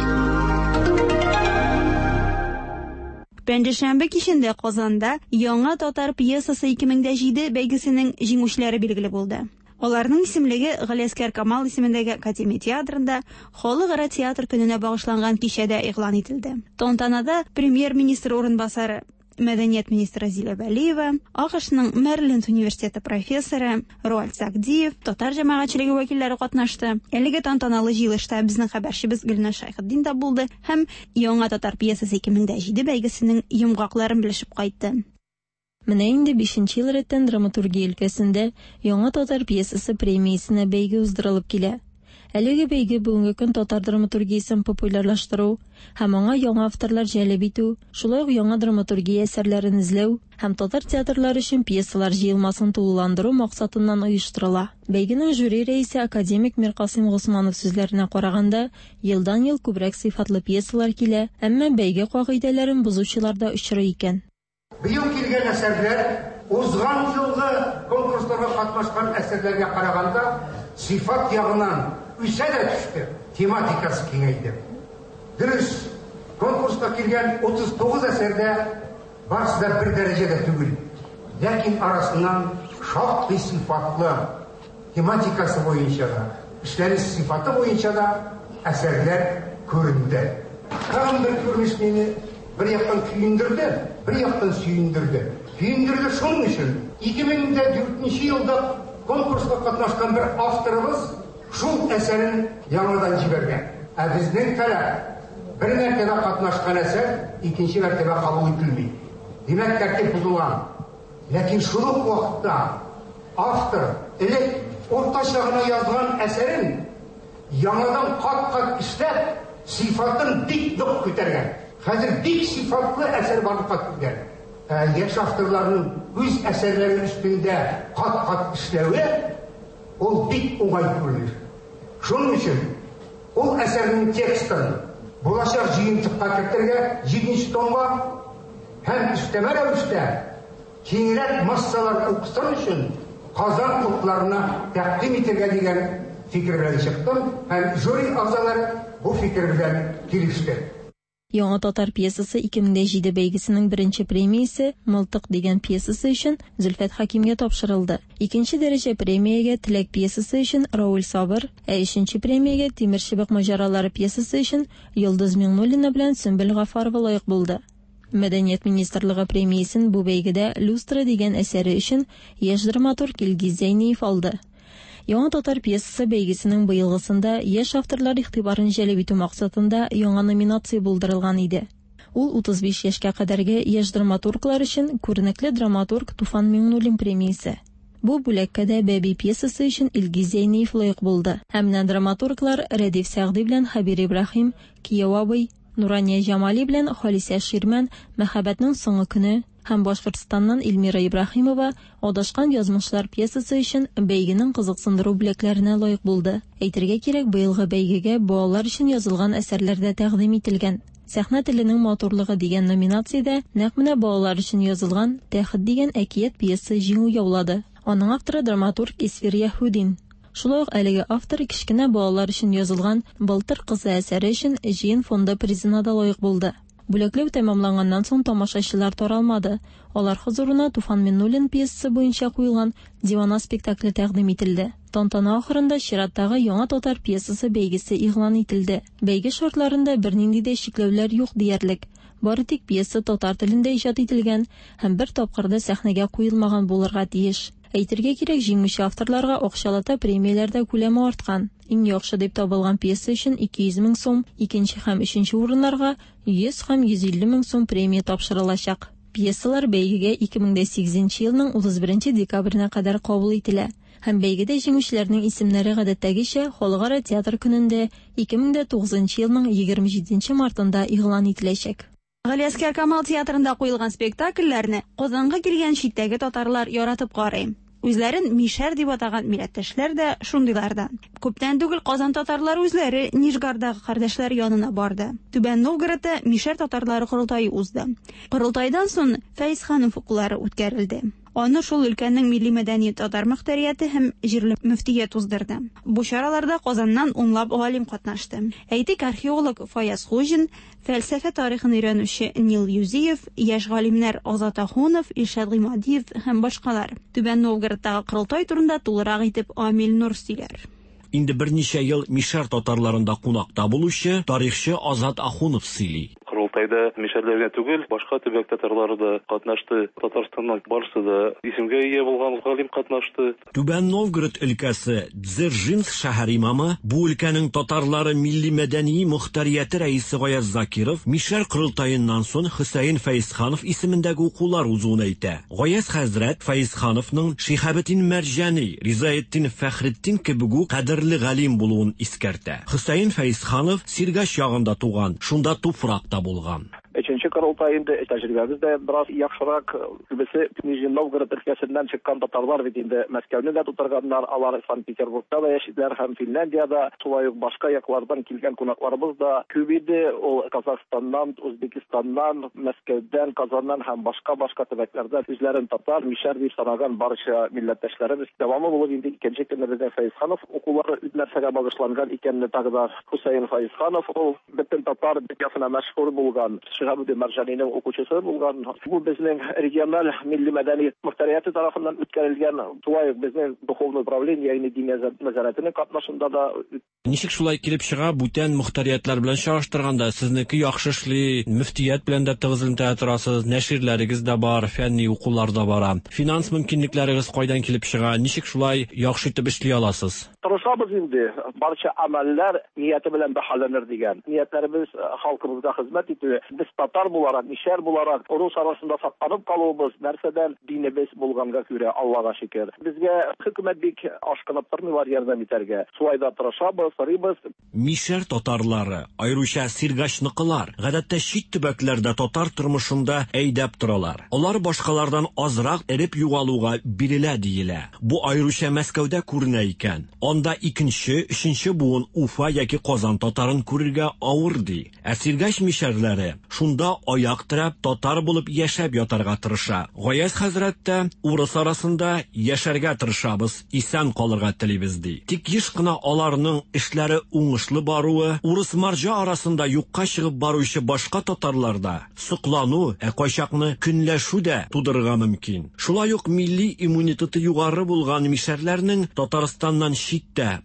Пәнҗешәмбе кичендә Казанда яңа татар пьесасы 2007 бәйгесенең җиңүчеләре билгеле булды. Аларның исемлеге Галиәскәр Камал исемендәге Академия театрында Халыкара театр көненә багышланган кичәдә игълан ителде. Тантанада премьер-министр урынбасары Мәдәният министры Зилә Вәлиева, АКШның Мэриленд университеты профессоры Роальд Сагдиев, татар җәмәгатьчелеге вәкилләре катнашты. Әлеге тантаналы җыелышта безнең хәбәрчебез Гөлнар Шайхетдин да булды һәм яңа татар пьесасы 2007 бәйгесенең йомгакларын белешеп кайтты. Менә инде 5нче ел рәттән драматургия өлкәсендә яңа татар пьесасы премиясенә бәйге уздырылып килә. Әлеге бәйге бүгенге көн татар драматургиясен популярлаштыру һәм аңа яңа авторлар җәлеп итү, шулай ук яңа драматургия әсәрләрен эзләү һәм татар театрлары өчен пьесалар җыелмасын тулыландыру максатыннан оештырыла. Бәйгенең жюри рәисе академик Миркасым Госманов сүзләренә караганда, елдан-ел күбрәк сыйфатлы пьесалар килә, әмма бәйге кагыйдәләрен бозучылар да очрый икән. Быел килгән әсәрләр узган елгы конкурсларга катнашкан әсәрләргә караганда сыйфат ягыннан үсә дә төште, тематикасы киңәйде. Дөрес, конкурска килгән 39 әсәрдә барысы да бер дәрәҗәдә түгел. Ләкин арасыннан шактый сыйфатлы тематикасы буенча да, эшләре сыйфаты буенча да әсәрләр күренде. Һәм бер күренеш мине bir яктан көендерде, bir яктан сөендерде. Көендерде шуның өчен 2004 елда конкурска катнашкан бер авторыбыз шул әсәрен яңадан җибәргән. Ә безнең таләп бер мәртәбә катнашкан әсәр икенче мәртәбә кабул ителми. Димәк, тәртип бозылган. Ләкин шул ук вакытта автор элек уртача гына язган әсәрен яңадан кат-кат эшләп, сыйфатын бик-бик күтәргән. Хәзер бик сыйфатлы әсәр барлыкка килгән. Яшь авторларның үз әсәрләре өстендә кат-кат эшләве ул бик уңай күренеш. Шуның өчен ул әсәрнең текстын булачак җыентыкка кертергә 7нче томга һәм өстәмә рәвештә киңрәк массалар укысын өчен Казан укларына тәкъдим итәргә дигән фикер белән чыктым һәм жюри әгъзалары бу фикер белән килеште. Яңа татар пьесасы 2007 бәйгесенең беренче премиясе Мылтык дигән пьесасы өчен Зөлфәт Хакимгә тапшырылды. Икенче дәрәҗә премиягә Теләк пьесасы өчен Рауль Сабыр, ә өченче премиягә Тимер Чыбык маҗаралары пьесасы өчен Йолдыз Миңнуллина белән Сөмбел Гафарова лаек булды. Мәдәният министрлыгы премиясен бу бәйгедә Люстра дигән әсәре өчен яшь драматург Илгиз Зәйниев алды. Яңа татар пьесасы бәйгесенең быелгысында яшь авторлар игътибарын җәлеп итү максатында яңа номинация булдырылган иде. Ул 35 яшькә кадәрге яшь драматурглар өчен күренекле драматург Туфан Миңнуллин премиясе. Бу бүлеккә дә Бәби пьесасы өчен Илгиз Зәйниев лаек булды. Һәм драматурглар Рәдиф Сәгъди белән Хәбир Ибраһим, Кияуабый, Нурания Җамали белән Халисә Ширмән, Мәхәббәтнең соңгы көне һәм Башкортстаннан Илмира Ибраһимова Адашкан язмышлар пьесасы өчен бәйгенең кызыксындыру бүләкләренә лаек булды. Әйтергә кирәк, быелгы бәйгегә балалар өчен язылган әсәрләр дә тәкъдим ителгән. Сәхнә теленең матурлыгы дигән номинациядә нәкъ менә балалар өчен язылган Тәхет дигән әкият пьеса җиңү яулады. Аның авторы драматург Исфир Яһудин. Шулай ук әлеге автор кичкенә балалар өчен язылган Былтыр кызы әсәре өчен Җыен фонды призына да лаек булды. Бүләкләү тәмамланганнан соң тамашачылар таралмады. Алар хозурына Туфан Миннуллин пьесасы буенча куелган Дивана спектакле тәкъдим ителде. Тантана ахырында чираттагы яңа татар пьесасы бәйгесе игълан ителде. Бәйге шартларында бернинди дә чикләүләр юк диярлек. Бары тик пьеса татар телендә иҗат ителгән һәм бер тапкырда сәхнәгә куелмаган булырга тиеш. Әйтергә кирәк, җиңүче авторларга акчалата премияләрдә күләме арткан. Иң яхшы дип табылган пьеса өчен 200 мең сум, икенче һәм өченче урыннарга 100 һәм 150 мең сум премия тапшырылачак. Пьесалар бәйгегә 2008 елның 31 декабренә кадәр кабул ителә. Һәм бәйгедә җиңүчеләрнең исемнәре гадәттәгечә Халыкара театр көнендә 2009 елның 27 мартында игълан ителәчәк. Галиәскәр Камал театрында куелган спектакльләрне Казанга килгән читтәге татарлар яратып карый. Үзләрен мишәр дип атаган милләттәшләр дә шундыйлардан. Күптән түгел Казан татарлары үзләре Нижгардагы кардәшләр янына барды. Түбән Новгородта мишәр татарлары курултайы узды. Курултайдан соң Фәйзханов укулары үткәрелде. Аны шул өлкәннең милли мәдәният татар мөхтәрияте һәм җирле мөфтие туздырды. Бу чараларда Казаннан унлап галим катнашты. Әйтик, археолог Фаяз Хуҗин, фәлсәфә тарихын өйрәнүче Нил Юзиев, яшь галимнәр Азат Ахунов, Илшат Гыймадиев һәм башкалар. Түбән Новгородтагы курултай турында тулырак итеп Амил Нур сөйләр. Инде берничә ел мишәр татарларында кунакта булучы тарихчы Азат Ахунов сөйли. Курултайда мишәрләргә түгел, башка төбәк татарлары да катнашты. Татарстаннан барысы да исемгә ия булган галим катнашты. Түбән Новгород өлкәсе Дзержинск шәһәр имамы, бу өлкәнең татарлары милли мәдәни мөхтәрияте рәисе Гаяз Закиров мишәр курултаеннан соң Хөсәен Фәйзханов исемендәге укулар узуын әйтә. Гаяз хәзрәт Фәйзхановның Шихабетдин Мәрҗани, Ризаетдин Фәхретдин кебек кадерле галим булуын искәртә. Хөсәен Фәйзханов Сиргаш ягында туган, шунда туфракта булган. Üçüncü kurultayında tecrübemizde biraz yaxşırak kübesi Nijni Novgorod ülkesinden çıkan Tatarlar bitinde Moskov'da tutarganlar, alar Sankt Peterburg'da da yaşadılar, hem Finlandiya'da, sulay başka yaklardan kilgen konaklarımız da kübiydi. O Kazakistan'dan, Özbekistan'dan, Moskov'dan, Kazan'dan hem başka tebeklerden üzlerin Tatar, Mişer deyip sanagan barışa milletteşlerimiz devamı bulup indi. İkinci günlerde Feyzhanov okulları üdlersege bağışlangan ikenli takda Hüseyin Feyzhanov, o bütün Tatar dünyasına meşhur bulgan Şihabetdin Mərjani'nin okuçusu bulgan. Bu bizning regional milli мәдәният мөхтәрияте тарафыннан үткәрелгән Тулаев безнең духовный управление, ягъни дин мәзәретенең катнашында да. Ничек шулай килеп чыга, бүтән мөхтәриятләр белән чагыштырганда сезнеке яхшы эшли, мөфтият белән дә тыгыз элемтә торасыз, нәширләрегез дә бар, фәнни укулар да бара. Финанс мөмкинлекләрегез кайдан килеп чыга? Ничек шулай яхшы итеп эшли аласыз? Тырышабыз инде. Барча амәлләр нияте белән бәһаләнер дигән. Ниятебез халкыбызга хезмәт итү. Без татар буларак, мишәр буларак, урыс арасында сакланып калуыбыз нәрсәдән динебез булганга күрә, Аллага шөкер. Безгә хөкүмәт бик ашкынып тормыйлар ярдәм итәргә. Шулайда тырышабыз, сорыйбыз. Мишәр татарлары, аеруча Сиргашныкылар, гадәттә чит төбәкләрдә татар тормышында әйдәп торалар. Алар башкалардан азрак эреп югалуга бирелә диелә. Бу аеруча Мәскәүдә күренә икән. Анда икенче, өченче буын Уфа яки Казан татарын күрергә авыр ди. Сиргаш мишәрләре шунда аяк терәп татар булып яшәп ятарга тырыша. Гаяз хәзрәт тә урыс арасында яшәргә тырышабыз, исән калырга телибез ди. Тик еш кына аларның эшләре уңышлы баруы, урыс марҗа арасында юкка чыгып баручы башка татарларда соклану, кайчакны көнләшү дә тудырырга мөмкин. Шулай ук милли иммунитеты югары булган мишәрләрнең Татарстаннан читтә,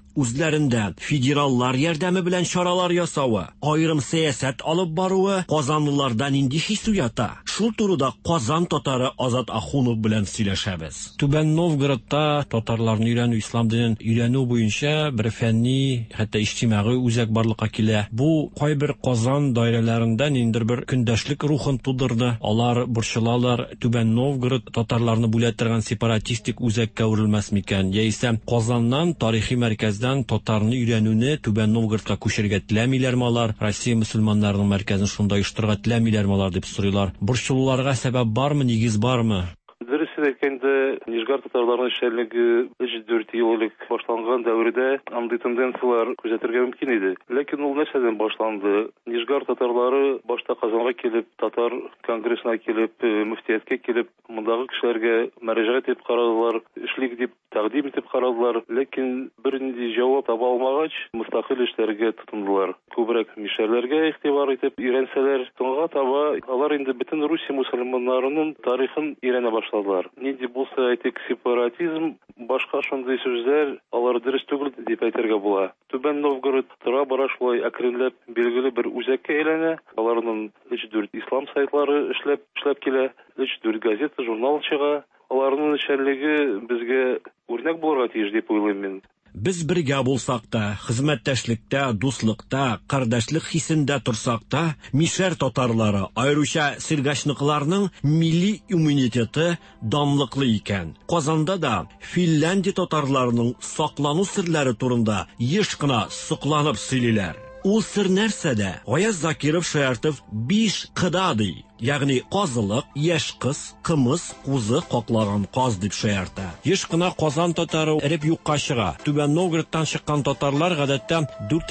үзләрендә федераллар ярдәме белән чаралар ясавы, аерым сәясәт алып баруы Казанлыларда нинди хис уята? Шул турыда Казан татары Азат Ахунов белән сөйләшәбез. Түбән Новгородта татарларны өйрәнү, ислам динен өйрәнү буенча бер фәнни, хәтта иҗтимагый үзәк барлыкка килә. Бу кайбер Казан даирәләрендә ниндидер бер көндәшлек рухын тудырды. Алар борчылалар, Түбән Новгород татарларны бүлә торган сепаратистик үзәккә үрелмәс микән? Яисә Казаннан, тарихи мәркәздән татарны өйрәнүне Түбән Новгородка күчерергә теләмиләрме алар? Россия мөселманнарының мәркәзен шунда оештырырга теләмиләрме алар дип сорыйлар. Борчылуларга сәбәп бармы, нигез бармы? Дөресен әйткәндә, Нижгар татарларының эшчәнлеге 3-4 ел элек башланган дәврдә андый тенденциялар күзәтергә мөмкин иде. Ләкин ул нәрсәдән башланды? Нижгар татарлары башта Казанга килеп, татар конгрессына килеп, мөфтияткә килеп, мондагы кешеләргә мөрәҗәгать итеп карадылар, эшлик дип тәкъдим итеп карадылар. Ләкин бернинди җавап таба алмагач, мустакил эшләргә тотындылар. Күбрәк мишәрләргә игътибар итеп өйрәнсәләр, соңга таба алар инде бөтен Русия мусульманнарының тарихын өйрәнә башладылар. Нинди булса әйтик, сепаратизм, башка шундый сүзләр, алар дөрес түгел дип әйтергә була. Түбән Новгород тора-бара шулай әкренләп билгеле бер үзәккә әйләнә. Аларның 3-4 ислам сайтлары эшләп килә, 3-4 газета, журнал чыга. Аларның эшчәнлеге безгә үрнәк булырга тиеш дип уйлыйм мин. Без бергә булсак та, хезмәттәшлектә, дуслыкта, кардәшлек хисендә турсак та, мишәр татарлары, аеруча сиргачныкларның милли иммунитеты данлыклы икән. Казанда да Финляндия татарларының саклану серләре турында еш кына сокланып сөйлиләр. Ул сер нәрсәдә? Гаяз Закиров шаяртып 5 кыда ди. Ягъни казылык, яшь кыз, кымыз, кузы каклаган каз дип шаярта. Еш кына Казан татары эреп юкка чыга. Түбән Новгородтан чыккан татарлар гадәттә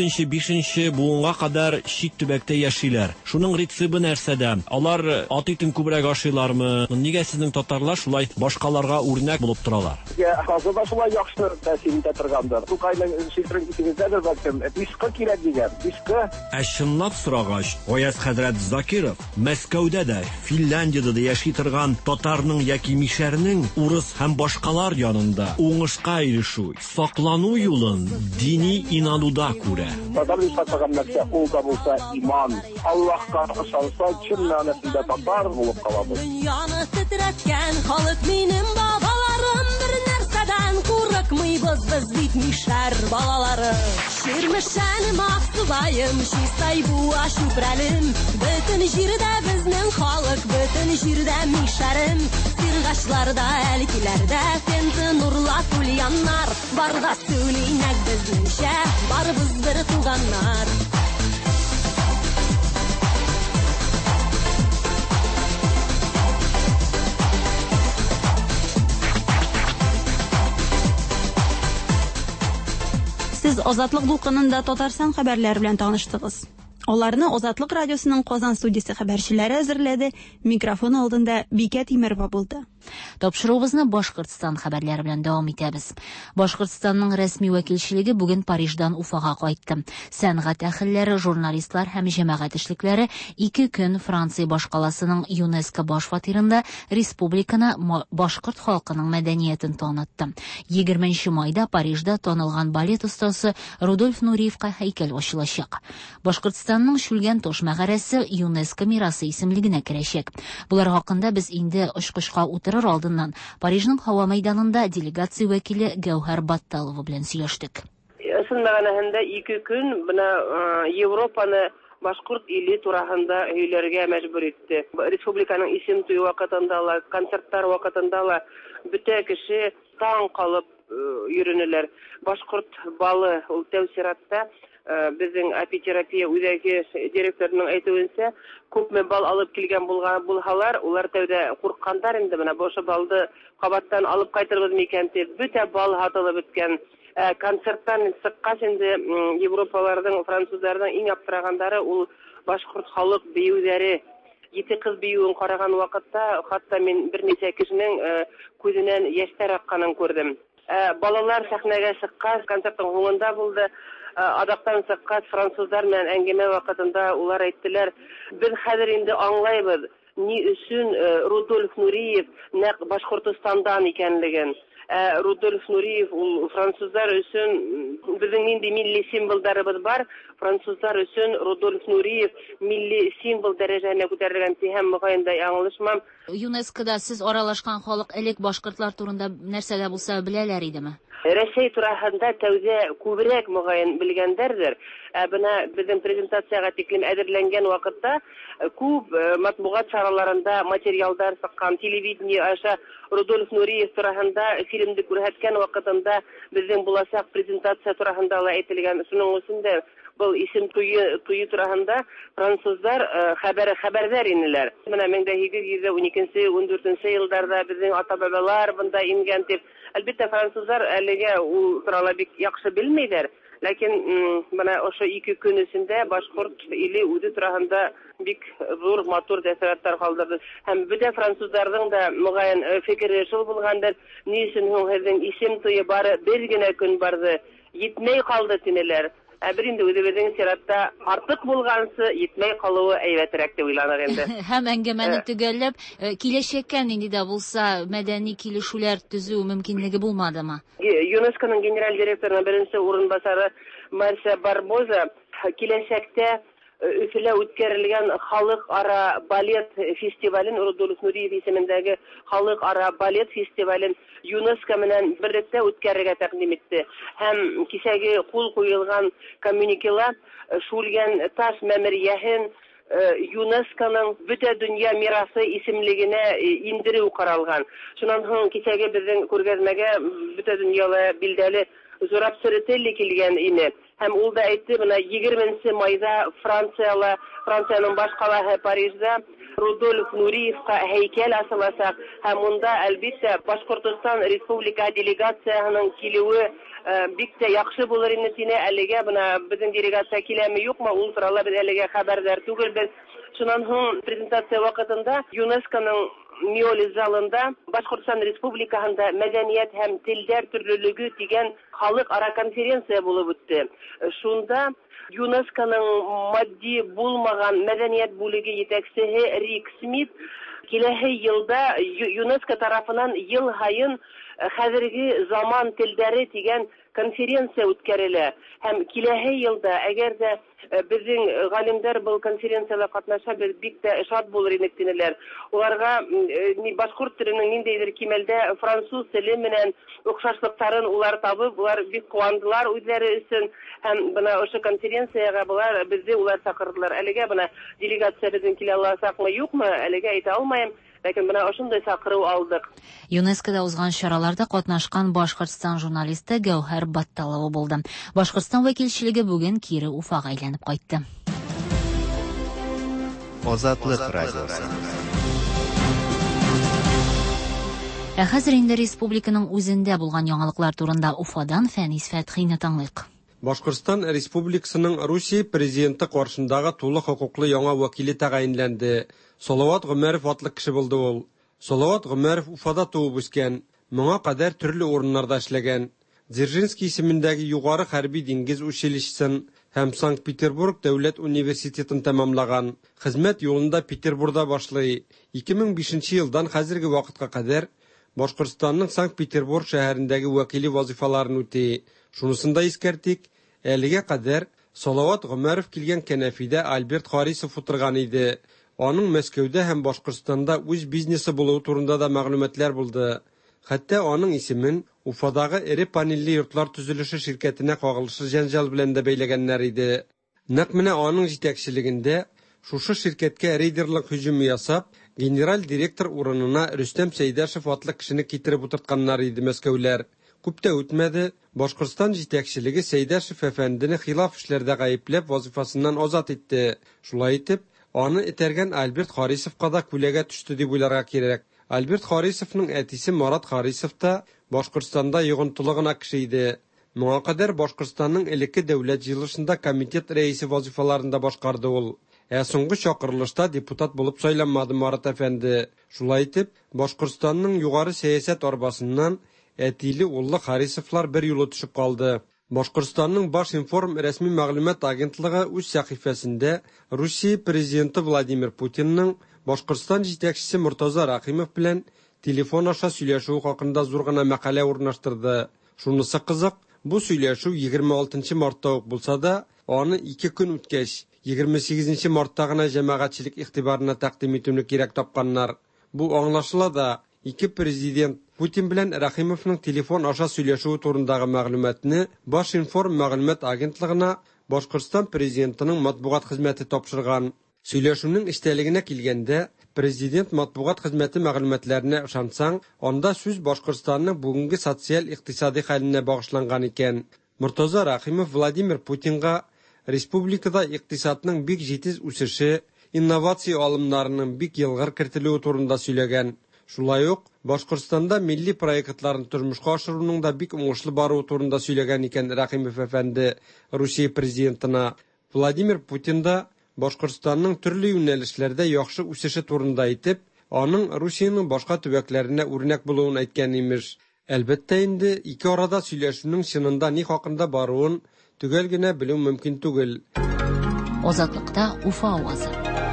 4-5 буынга кадәр чит төбәктә яшиләр. Шуның рецебы нәрсәдә? Алар ат итен күбрәк ашыйлармы? Нигә сезнең татарлар шулай башкаларга үрнәк булып торалар? Казанда шулай яхшы тәэсир итә торгандыр. Тукайның шифрын исегездәдер бәлкем, бишкы кирәк дигән. Бишкы. Чынлап сорагач, Гаяз хәзрәт Закиров Мәскәүдә дә, Финляндиядә дә яши торган татарның яки мишәрнең урыс һәм башкалар янында уңышка ирешү, саклану юлын дини инануда күрә. Татар дип сатаган нәрсә ул да булса иман. Аллаһка ышанса, чын мәгънәсендә татар булып калабыз. Дөньяны титреткән халык минем бабаларым, бер нәрсәдән курыкмыйбыз без бит мишәр балалары. Ширмешәнем Аксубаем, Чистай буа Чүпрәлем, бөтен җирдә безнең халык, бөтен җирдә мишәрем. Сиргачларда, әлкиләрдә, фенты нурла кульяннар, барда сөйлинәк безнеңчә, барыбыз бер туганнар. Сез Азатлык дулкынында Татарстан хәбәрләре белән таныштыгыз. Аларны Азатлык радиосының Казан студиясе хәбәрчеләре әзерләде. Микрофон алдында Бикә Тимерова булды. Тапшыруыбызны Башкортстан хәбәрләре белән дәвам итәбез. Башкортстанның рәсми вәкилчелеге бүген Париждан Уфага кайтты. Сәнгать әһелләре, журналистлар һәм җәмәгать эшлекләре 2 көн Франция башкаласының ЮНЕСКО баш фатирында республиканы башкорт халкының мәдәниятен танытты. 20 майда Парижда танылган балет устасы Рудольф Нуриевка һәйкәл ачылачак. Башкортстанның Шүлгән Тош мәгарәсе ЮНЕСКО мирасы исемлегенә керәчәк. Булар хакында без инде очкышка утырыр алдыннан Парижның һава мәйданында делегация вәкиле Гәүһәр Батталова белән сөйләштек. Исен мәгънәһендә 2 көн бына Европаны башкорт иле турасында һөйләргә мәҗбүр итте. Республиканың исем туй вакытында ла, концертлар вакытында ла бөтә кеше таң калып йөренеләр. Башкорт балы ул тәүсиратта безнең апитерапия үзәге директорының әйтүенчә, күпме бал алып килгән булгалар, улар тәүдә курккандар инде, менә бошы балды кабаттан алып кайтырбыз микән дип, бөтә бал хатылып беткән. Концерттан сыккач инде Европаларның, французларның иң аптырагандары ул башкорт халык биюләре. 7 кыз биюен караган вакытта, хатта мин берничә кешенең күзеннән яшьтәр акканын күрдем. Балалар сәхнәгә чыккач, концерттың соңында булды. Адактан сыккач французлар белән әңгәмә вакытында улар әйттеләр, без хәзер инде аңлайбыз, ни өчен Рудольф Нуриев нәкъ Башкортстандан икәнлеген. Рудольф Нуриев ул французлар өчен безнең нинди милли символларыбыз бар, французлар өчен Рудольф Нуриев милли символ дәрәҗәсенә күтәрелгән һәм мөгаенда аңлашмам. ЮНЕСКОда сез аралашкан халык элек башкортлар турында нәрсәдә булса беләләр идеме? Рәсәй турында тәүдә күбрәк мөгаен белгәндәрдер. Бына безнең презентацияга тиклем әзерләнгән вакытта күп матбугат чараларында материалдар сыккан, телевидение аша Рудольф Нуриев турында фильмды күрһәткән вакытында безнең булачак презентация турында ла әйтелгән. Шуның өчен был исем туйы турында французлар хәбәрдар инеләр. Менә 1812-14 елларда безнең ата-бабалар бында ингән дип. Әлбәттә французлар әлегә ул турында бик яхшы белмәйләр. Ләкин менә ошо 2 көн эчендә башкорт иле үзе турында бик зур матур тәэсирләр калдырды. Һәм бөтә французларның да мөгаен фикере шул булгандыр. Ни өчен һезнең исем туйы бары бер генә көн барды, җитмәй калды тинеләр. Бер инде үзебезнең сиратта артык булгансы җитмәй калуы әйбәтрәк дип уйланыр инде. Һәм әңгәмәне төгәлләп, киләчәккә нинди дә булса мәдәни килешүләр төзү мөмкинлеге булмадымы? ЮНЕСКОның генераль директорының беренче урынбасары Марсия Барбоза киләчәктә Өфелә үткәрелгән халыкара балет фестивален, Рудольф Нуриев исемендәге халыкара балет фестивален ЮНЕСКО менән берлектә үткәрергә тәкъдим итте. Һәм кичәге кул куелган коммуникела шулгән таш мәмерияһен ЮНЕСКОның бөтә дөнья мирасы исемлегенә индерү каралган. Шуннан соң кичәге безнең күргәзмәгә бөтә дөньяда билдәле Зураб Сөрәтелли килгән ине. Һәм ул да әйтте, менә 20 майда Франциянең баш каласы Парижда Рудольф Нуриевка һәйкәл асылачак. Һәм монда әлбәттә Башкортстан Республика делегациясының килүе бик тә яхшы булыр инде тине. Әлегә менә безнең делегация киләме юкмы, ул турында без әлегә хәбәрдар түгелбез. Шуннан соң презентация вакытында ЮНЕСКОның Миолис залында Башкортстан Республикасында мәдәният һәм телдәр төрлелеге дигән халыкара конференция булып үтте. Шунда ЮНЕСКОның матди булмаган мәдәният бүлеге җитәкчесе Рик Смит киләһе елда ЮНЕСКО тарафынан ел һайын хәзерге заман телдәре дигән конференция үткәрелә. Һәм киләһе елда әгәр дә безнең галимнәр бу конференциядә катнаша, бик тә шат булыр идек динеләр. Уларга башкорт теленең ниндидер кимәлдә француз теле менән охшашлыктарын улар табып, улар бик куандылар үзләре өчен. Һәм бына ошо конференцияга булар безне улар чакырдылар. Әлегә бына делегация безнең килә аласакмы юкмы, әлегә әйтә алмыйм. Ләкин менә ошондай чакыру алдык. ЮНЕСКОда узган чараларда катнашкан Башкортстан журналисты Гәүһәр Батталова булды. Башкортстан вәкилчелеге бүген кире Уфага әйләнеп кайтты. Азатлык радиосы. Хәзер инде республиканың үзендә булган яңалыклар турында Уфадан Фәнис Фәтхине таңлыйк. Башкортстан Республикасының Русия президенты каршындагы тулы хукуклы яңа вәкиле тәгаенләнде. Салават Гомәров атлы кеше булды ул. Салават Гомәров Уфада туып үскән, моңа кадәр төрле урыннарда эшләгән. Дзержинский исемендәге югары хәрби диңгез училищесын һәм Санкт-Петербург дәүләт университетын тәмамлаган. Хезмәт юлында Петербургда башлый. 2005 елдан хәзерге вакытка кадәр Башкортстанның Санкт-Петербург шәһәрендәге вәкиле вазифаларын үти. Шунысында искәртик, әлегә кадәр Салават Гомәров килгән кәнәфидә Альберт Харисов утырган иде. Аның Мәскәүдә һәм Башкортстанда үз бизнесы булуы турында да мәгълүматлар булды. Хәтта аның исемен Уфадагы эре панельле йортлар төзелеше ширкәтенә кагылышлы җәнҗал белән дә бәйләгәннәр иде. Нәкъ менә аның җитәкчелегендә шушы ширкәткә рейдерлык һөҗүм ясап, генераль директор урынына Рөстәм Сәйдәшев атлы кешене китереп утыртканнар иде Мәскәүләр. Күп тә үтмәде, Башкортстан җитәкчелеге Сәйдәшев әфәндене хилаф эшләрдә гаепләп вазифасыннан азат итте. Шулай итеп, аны этәргән Альберт Харисовка да күләгә төште дип уйларга кирәк. Альберт Харисовның әтисе Марат Харисов та Башкортстанда йогынтылыгына кеше иде. Моңа кадәр Башкортстанның элекке дәүләт җыелышында комитет рәисе вазифаларында башкарды ул. Соңгы чакырылышта депутат булып сайланмады Марат әфәнде. Шулай итеп, Башкортстанның югары сәясәт арбасыннан әтиле уллы Харисовлар бер юлы төшеп калды. Башкортстанның баш информ рәсми мәгълүмат агентлыгы үз сәхифәсендә Русия президенты Владимир Путинның Башкортстан җитәкчесе Муртаза Рахимов белән телефон аша сөйләшү хакында зур гына мәкалә урнаштырды. Шунысы кызык, бу сөйләшү 26 мартта ук булса да, аны 2 көн үткәч, 28 мартта гына җәмәгатьчелек игътибарына тәкъдим итүне кирәк тапканнар. Бу аңлашыла да, ике президент Путин белән Рахимовның телефон аша сөйләшүе турындагы мәгълүматны Башинформ мәгълүмат агентлыгына Башкортстан президентының матбугат хезмәте тапшырган. Сөйләшүнең эчтәлегенә килгәндә, президент матбугат хезмәте мәгълүматларына ышансаң, анда сүз Башкортстанның бүгенге социаль-икътисади хәленә багышланган икән. Муртаза Рахимов Владимир Путинга республикада икътисадның бик җитез үсеше, инновация алымнарының бик елгыр кертелүе турында сөйләгән. Шулай ук Башкортстанда милли проектларын тормышка ашыруның да бик уңышлы баруы турында сөйләгән икән Рахимов әфәнде Русия президентына. Владимир Путин да Башкортстанның төрле юнәлешләрдә яхшы үсеше турында әйтеп, аның Русиянең башка төбәкләренә үрнәк булуын әйткән имеш. Әлбәттә инде ике арада сөйләшүнең чынында ни хакында баруын төгәл генә белү мөмкин түгел. Азатлыкта Уфа авазы.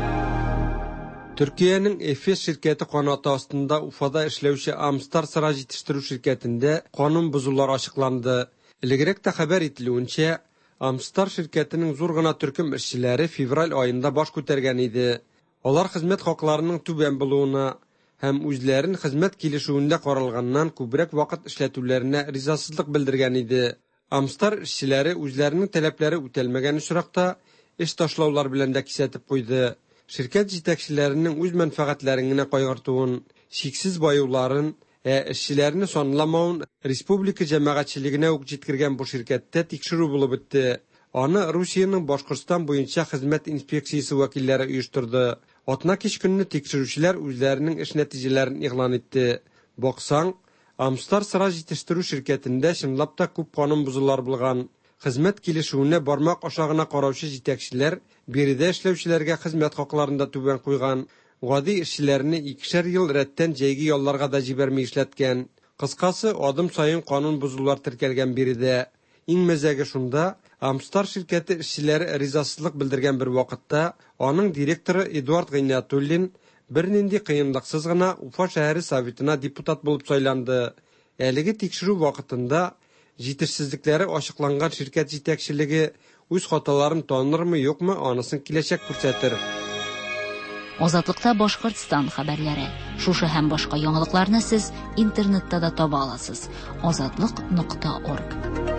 Төркиянең Эфес şirkәте канаты астында Уфада эшләүче Амстар сыра җитештерү şirkәтендә канун бозулар ачыкланды. Илгәрәк тә хәбәр ителүенчә, Амстар şirkәтенең зур гына төркем эшчеләре февраль аенда баш күтәргән иде. Алар хезмәт хакларының түбән булуына һәм үзләрен хезмәт килешүендә каралганнан күбрәк вакыт эшләтүләренә ризасызлык белдергән иде. Амстар эшчеләре үзләренең таләпләре үтәлмәгән очракта эш ташлаулар белән дә кисәтеп куйды. Şirkət җитәкчеләренең үз мәнфәгатьләрен генә кайгыртуын, шиксез баюларын, эшчеләрне санламауын республика җәмәгатьчелегенә үк җиткергән бу şirkәттә тикшерү булып бетте. Аны Русиянең Башкортстан буенча хезмәт инспекциясе вәкилләре оештырды. Атна кич көнне тикшерүчеләр үзләренең эш нәтиҗәләрен игълан итте. Баксаң, Амстар сыра җитештерү şirkәтендә чынлап та күп канун бозулар булган. Хезмәт килешүенә бармак аша гына караучы җитәкчеләр биредә эшләүчеләргә хезмәт хакларында түбән куйган. Гади эшчеләрне 2 ел рәттән җәйге ялларга да җибәрми эшләткән. Кыскасы, адым сайын канун бозулар теркәлгән биредә. Иң мәзәге шунда, Амстар şirkәте эшчеләре ризасызлык белдергән бер вакытта, аның директоры Эдуард Гайнатуллин бернинди кыенлыксыз гына Уфа шәһәре советына депутат булып сайланды. Әлеге тикшерү вакытында җитешсезлекләре ачыкланган şirkәт җитәкчелеге үз хаталарын танырмы, юкмы, анысын киләчәк күрсәтер. Азатлыкта Башкортстан хәбәрләре. Шушы һәм башка яңалыкларны сез интернетта да таба аласыз. azatlык.org.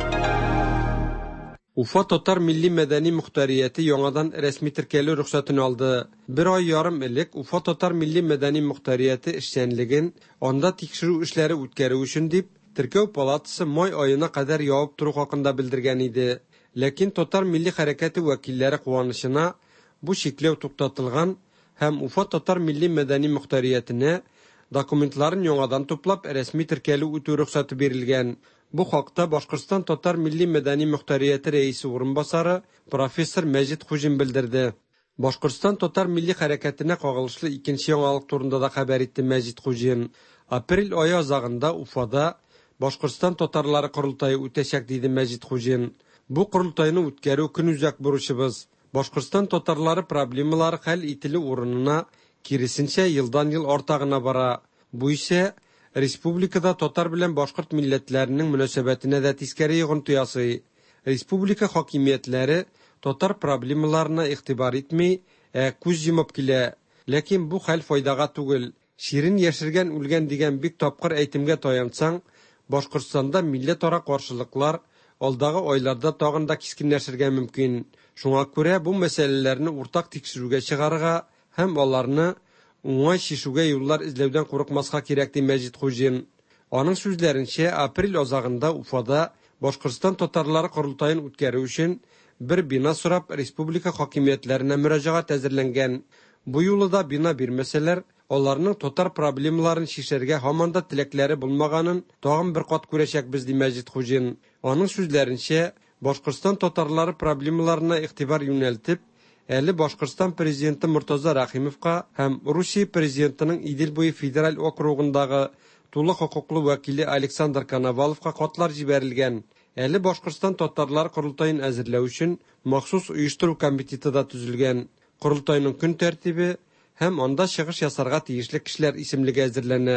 Уфа Татар милли мәдәни мөхтәрияте яңадан рәсми теркәлү рөхсәтен алды. Бер ай ярым элек Уфа Татар милли мәдәни мөхтәрияте эшчәнлеген анда тикшерү эшләре үткәрү өчен дип Теркәү палатасы май аена кадәр явып туру хакында белдергән иде. Ләкин Татар милли хәрәкәте вәкилләре куанышына бу шикләү туктатылган һәм Уфа Татар милли мәдәни мөхтәриятенә документларын яңадан туплап рәсми теркәлү үтү рөхсәте бирелгән. Бу хакта Башкортстан Татар милли мәдәни мөхтәрияте рәисе урынбасары профессор Мәҗит Хуҗин белдерде. Башкортстан Татар милли хәрәкәтенә кагылышлы икенче яңалык турында да хәбәр итте Мәҗит Хуҗин. Апрель ае азагында Уфада Башкортстан татарлары курултайы үтәчәк диде Мәҗит Хуҗин. Бу курултайны үткәрү көнүзәк бурычыбыз. Башкортстан татарлары проблемалары хәл ителү урынына киресенчә елдан ел артагына бара. Бу исә республикада татар белән башкорт милләтләренең мөнәсәбәтенә дә тискәре йогынты ясый. Республика хакимиятләре татар проблемаларына игътибар итми, күз йомып килә. Ләкин бу хәл файдага түгел. Ширин яшергән үлгән дигән бик тапкыр әйтемгә таянсаң, Башкортстанда милләтара каршылыклар алдагы айларда тагын да кискенләшергә мөмкин. Шуңа күрә бу мәсьәләләрне уртак тикшерүгә чыгарырга һәм аларны уңай шишүгә юллар эзләүдән курыкмаска кирәк ди Мәҗит Хуҗин. Аның сүзләренчә, апрель азагында Уфада Башкортстан татарлары курултайын үткәрү өчен бер бина сорап республика хакимиятләренә мөрәҗәгать әзерләнгән. Бу юлы да бина бирмәсәләр, аларның татар проблемаларын шишәргә һаман да теләкләре булмаганын тагын бер кат күрәчәкбез ди Мәҗит Хуҗин. Аның сүзләренчә, Башкортстан татарлары проблемаларына игътибар юнәлтеп, әле Башкортстан президенты Муртаза Рахимовка һәм Русия президентының Идел буе федераль округындагы тулы хокуклы вәкиле Александр Коноваловка хатлар җибәрелгән. Әле Башкортстан татарлар курултайын әзерләү өчен махсус оештыру комитеты да төзелгән. Курултайның көн тәртибе һәм анда чыгыш ясарга тиешле кешеләр исемлеге әзерләнә.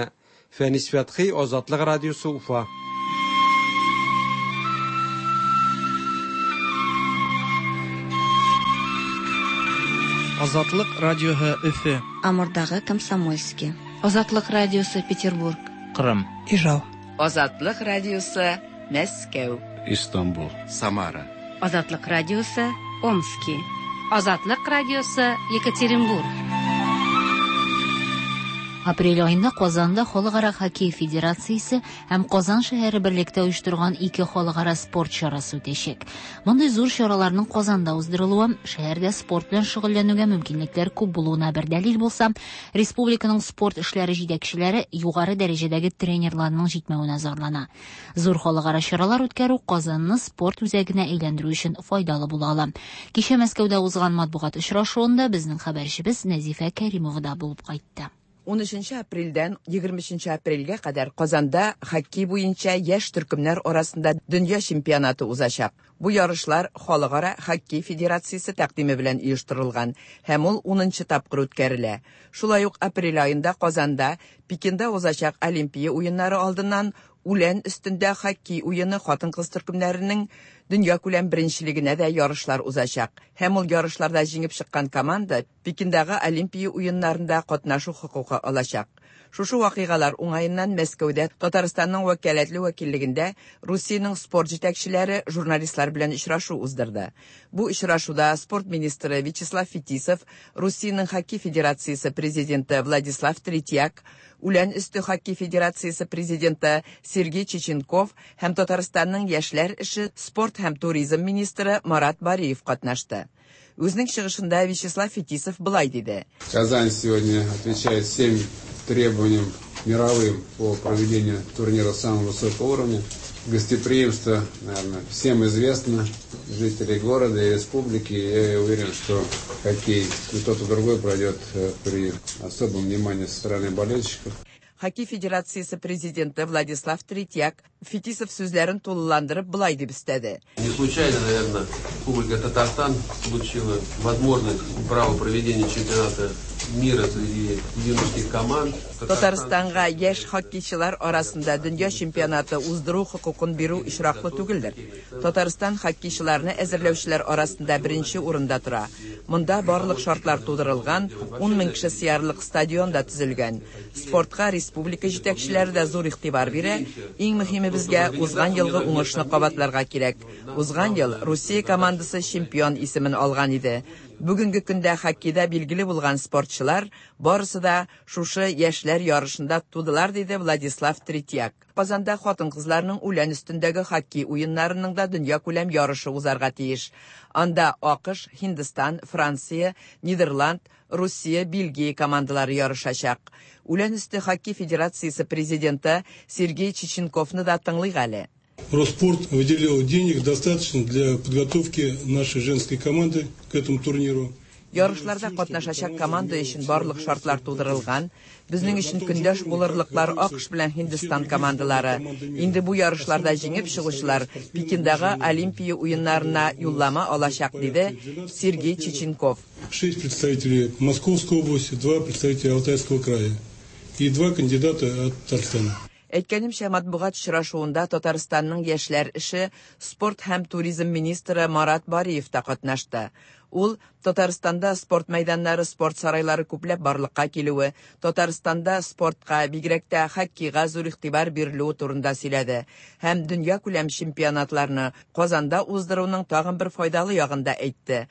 Фәнис Фәтхи, Азатлык радиосы, Уфа. Азатлык радиоһы Өфе. Амурдагы Комсомольский. Азатлык радиосы Петербург. Кырым. Ижау. Азатлык радиосы Мәскәү. Истанбул. Самара. Азатлык радиосы Омский. Азатлык радиосы Екатеринбург. Апрель айында Казанда Халыкара хоккей федерациясе һәм Казан шәһәре берлектә оештырган 2 халыкара спорт чарасы үтәчәк. Мондый зур чараларның Казанда уздырылуы шәһәрдә спорт белән шөгыльләнүгә мөмкинлекләр күп булуына бер дәлил булса, республиканың спорт эшләре җитәкчеләре югары дәрәҗәдәге тренерларның җитмәвенә зарлана. Зур халыкара чаралар үткәрү Казанны спорт үзәгенә әйләндерү өчен файдалы була ала. Кичә Мәскәүдә узган матбугат очрашуында безнең хәбәрчебез Нәзифә Кәримова да булып кайтты. 13 апрельдән 23 апрельгә кадәр Казанда хоккей буенча яшь төркемнәр арасында дөнья чемпионаты узачак. Бу ярышлар Халыкара хоккей федерациясе тәкъдиме белән оештырылган һәм ул 10нчы тапкыр үткәрелә. Шулай ук апрель айында Казанда, Пекинда узачак Олимпия уеннары алдыннан үлән өстендә хоккей уены хатын-кыз төркемнәренең дөнья күләм беренчелегенә дә ярышлар узачак. Һәм ул ярышларда җиңеп чыккан команда Пекиндагы Олимпия уеннарында катнашу хокукы алачак. Шушы вакыйгалар уңаеннан Мәскәүдә Татарстанның вәкаләтле вәкиллегендә Русиянең спорт җитәкчеләре журналистлар белән очрашу уздырды. Бу очрашуда спорт министры Вячеслав Фетисов, Русиянең хоккей федерациясе президенты Владислав Третьяк, Үлән өсте хоккей федерациясе президенты Сергей Чеченков һәм Татарстанның яшьләр эше, спорт һәм туризм министры Марат Бариев катнашты. Үзенең чыгышында Вячеслав Фетисов былай диде: Казань сегодня отвечает всем требованиям мировым по проведению турнира самого высокого уровня. Гостеприимство, наверное, всем известно, жителей города и республики. Я уверен, что хоккей и тот и другой пройдет при особом внимании со стороны болельщиков. Хоккей федерациясе президенты Владислав Третьяк Фетисов сүзләрен тулыландырып былай дип өстәде. Не случайно, наверное, Республика Татарстан получила возможность и право проведения чемпионата мира среди юношеских команд. Татарстанга яшь хоккейчылар арасында дөнья чемпионаты уздыру хокукын бирү ишраклы түгелдер. Татарстан хоккейчыларны әзерләүчеләр арасында беренче урында тора. Монда барлык шартлар тудырылган, 10 мең кеше сиярлык стадион да төзелгән. Спортка республика җитәкчеләре дә зур игътибар бирә. Иң мөһиме безгә узган елгы уңышны кабатларга кирәк. Узган ел Русия командасы чемпион исемен алган иде. Бүгенге көндә хоккейда билгеле булган спортчылар барысы да шушы яшьләр ярышында тудылар, диде Владислав Третьяк. Казанда хатын-кызларның үлән өстендәге хоккей уеннарының да дөнья күләм ярышы узарга тиеш. Анда АКШ, Һиндстан, Франция, Нидерланд, Русия, Бельгия командалары ярышачак. Үлән өсте хоккей федерациясе президенты Сергей Чеченковны да тыңлыйк әле. Роспорт выделил денег достаточно для подготовки нашей женской команды к этому турниру. Ярышларда катнашачак команда өчен барлык шартлар тудырылган. Безнең өчен көндәш булырлыклар АКШ белән Һиндстан командалары. Инде бу ярышларда җиңеп чыгучылар Пекиндагы Олимпия уеннарына юллама алачак, диде Сергей Чеченков. 6 представителей Московской области, 2 представителя Алтайского края и 2 кандидата от Татарстана. Әйткәнемчә, матбугат очрашуында Татарстанның яшьләр эше, спорт һәм туризм министры Марат Бариев та катнашты. Ул Татарстанда спорт мәйданнары, спорт сарайлары күпләп барлыкка килүе, Татарстанда спортка, бигрәк тә хоккейга зур игътибар бирелүе турында сөйләде. Һәм дөнья күләм чемпионатларны Казанда уздыруның тагын бер файдалы ягында әйтте.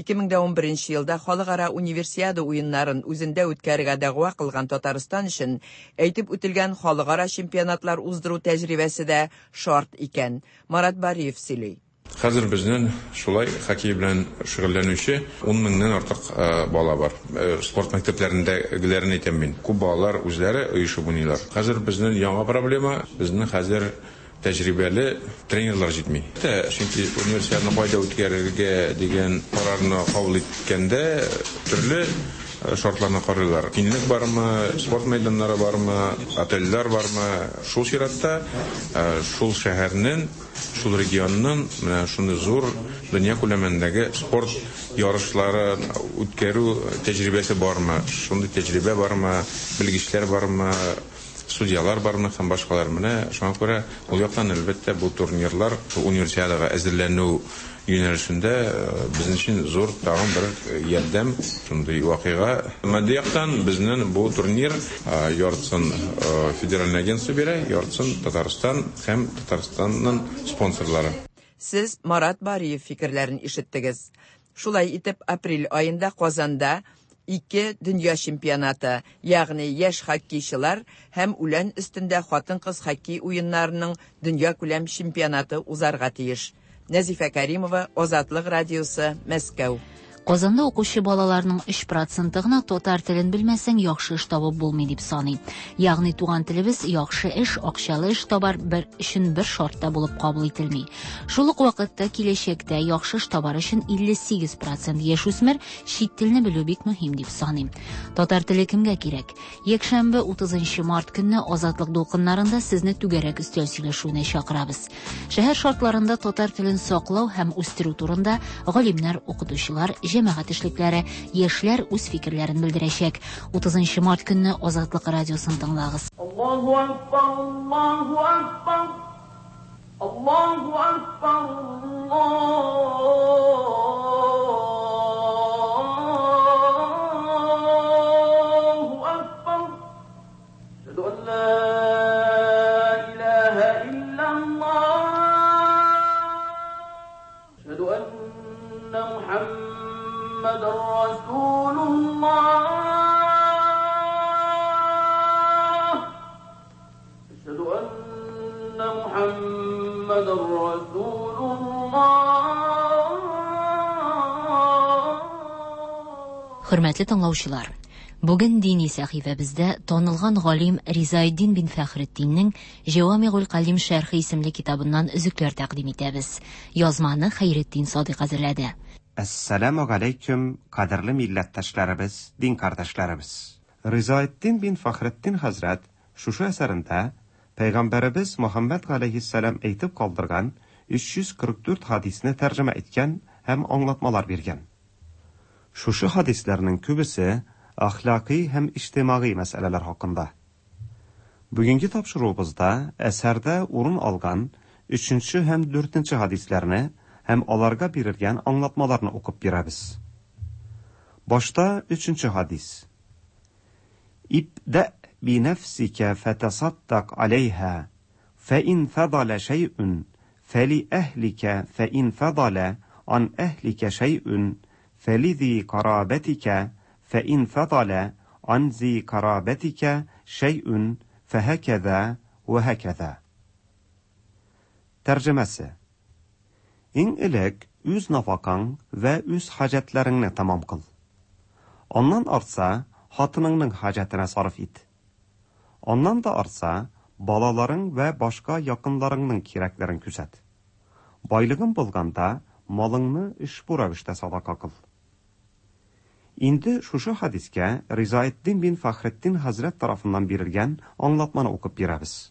2011 елда халыкара универсиада уеннарын үзендә үткәрергә дәгъва кылган Татарстан өчен әйтеп үтелгән халыкара чемпионатлар уздыру тәҗрибәсе дә шарт икән. Марат Бариев сөйли. Хәзер безнең шулай хоккей белән шөгыльләнүче 10 меңнән артык бала бар. Спорт мәктәпләрендәгеләрен әйтәм мин. Күп балалар үзләре оешып уйныйлар. Хәзер безнең яңа проблема, безнең хәзер тәҗрибәле тренерлар җитми. Чөнки универсиаданы кайда үткәрергә дигән карарны кабул иткәндә төрле шартларны карыйлар. Кинлек бармы, спорт мәйданнары бармы, отельләр бармы? Шул чиратта шул шәһәрнең, шул регионның менә шундый зур дөнья күләмендәге спорт ярышлары үткәрү тәҗрибәсе бармы? Шундый тәҗрибә бармы? Белгечләр бармы? судьялар бармы һәм башкалар менә шуңа күрә ул яктан әлбәттә бу турнирлар универсиадага әзерләнү юнәлешендә безнең өчен зур тагын бер ярдәм шундый вакыйга. Матди яктан безнең бу турнир яртысын федераль агентство бирә, яртысын Татарстан һәм Татарстанның спонсорлары. Сез Марат Бариев фикерләрен ишеттегез. Шулай итеп, апрель айында Казанда 2 дөнья чемпионаты, ягъни яшь хоккейчылар һәм үлән өстендә хатын-кыз хоккей уеннарының дөнья күләм чемпионаты узарга тиеш. Нәзифә Кәримова, Азатлык радиосы, Мәскәү. Казанда укучы балаларның 3% гына татар телен белмәсәң яхшы эш табып булмый дип саный. Ягъни туган телебез яхшы эш, акчалы эш табар өчен бер шартта булып кабул ителми. Шул ук вакытта киләчәктә яхшы эш табар өчен 58% яшүсмер чит телне белү бик мөһим дип саный. Татар теле кемгә кирәк? Якшәмбе 30 март көнне Азатлык дулкыннарында сезне түгәрәк өстәл сөйләшүенә чакырабыз. Шәһәр шартларында татар телен саклау һәм үстерү турында галимнәр, укытучылар, җәмәгать эшлекләре, яшьләр үз фикерләрен белдерәчәк. 30 март көнне Азатлык радиосын тыңлагыз. Аллаһу акбар, Аллаһу акбар. Аллаһу акбар. Аллаһу акбар. Шәһәдү ан ла илаһа иллаллаһ. Шәһәдү анна محمد رسول الله أشهد أن محمد رسول الله. Хөрмәтле тыңлаучылар, бүген дини сәхифәбездә танылган галим Ризаэддин бин Фәхретдиннең Җавамигул Калим шәрхи исемле китабыннан өзекләр тәкъдим итәбез. Язманы Хәйретдин Садыйк әзерләде. Assalamu alaykum, qadrli millatdoshlarimiz, din qardoshlarimiz. Rizoeddin bin Faxriddin Hazrat shushu asarında Peygamberimiz Muhammed alayhissalom aytib qoldirgan 344 hadisni tarjima etgan ham anglatmalar bergan. Shushu hadislarning ko'bisi axloqiy ham ijtimoiy masalalar haqida. Bugungi topshiruvimizda asarda o'rin olgan 3 ham 4 hadislarni hem alarga berilgan anlatmalarını okup beramiz. Başta 3. hadis. İbda bi nefsike fetasaddaq aleyha fe in fadala şey'un feli ehlike fe in fadala an ehlike şey'un felizi karabetike fe in fadala an zi karabetike şey'un fehekeza ve hekeza. Tercümesi. İn elek üz nafakan ve üz hacetlerini tamam kıl. Ondan artsa hatınının hacetine sarf et. Ondan da artsa balaların ve başka yakınlarının kireklerin küset. Baylığın bulganda malını iş buravişte sadaka kıl. İndi şuşu hadiske Rizaeddin bin Faxriddin Hazret tarafından berilgen anlatmanı okup beremiz.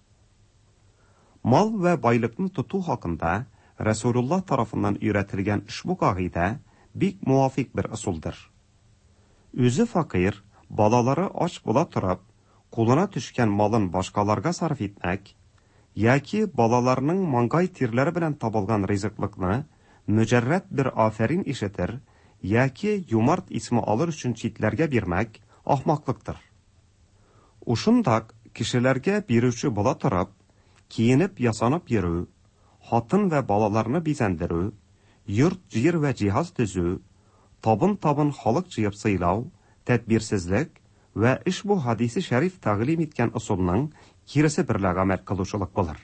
Mal ve baylıkını tutu hakkında Resulullah tarafından öğretilgen bu kaide bik muvafik bir usuldur. Özü fakir, balaları aç bula turab, kuluna düşken malın başkalarga sarf etmek, yaki balalarının mangay tirleri bilen tabılgan rizıklıkını mücerret bir aferin işitir, yaki yumart ismi alır üçün çitlerge birmek ahmaklıktır. Uşundak kişilerge birüçü bula turab, kiyinip yasanıp yürü, hatın ve balalarını bizendirü, yurt, cir ve cihaz düzü, tabın halık cıyıp sıylav, tedbirsizlik ve iş bu hadisi şerif tağlim etken usulunun kirisi birle amel kıluşuluk bulur.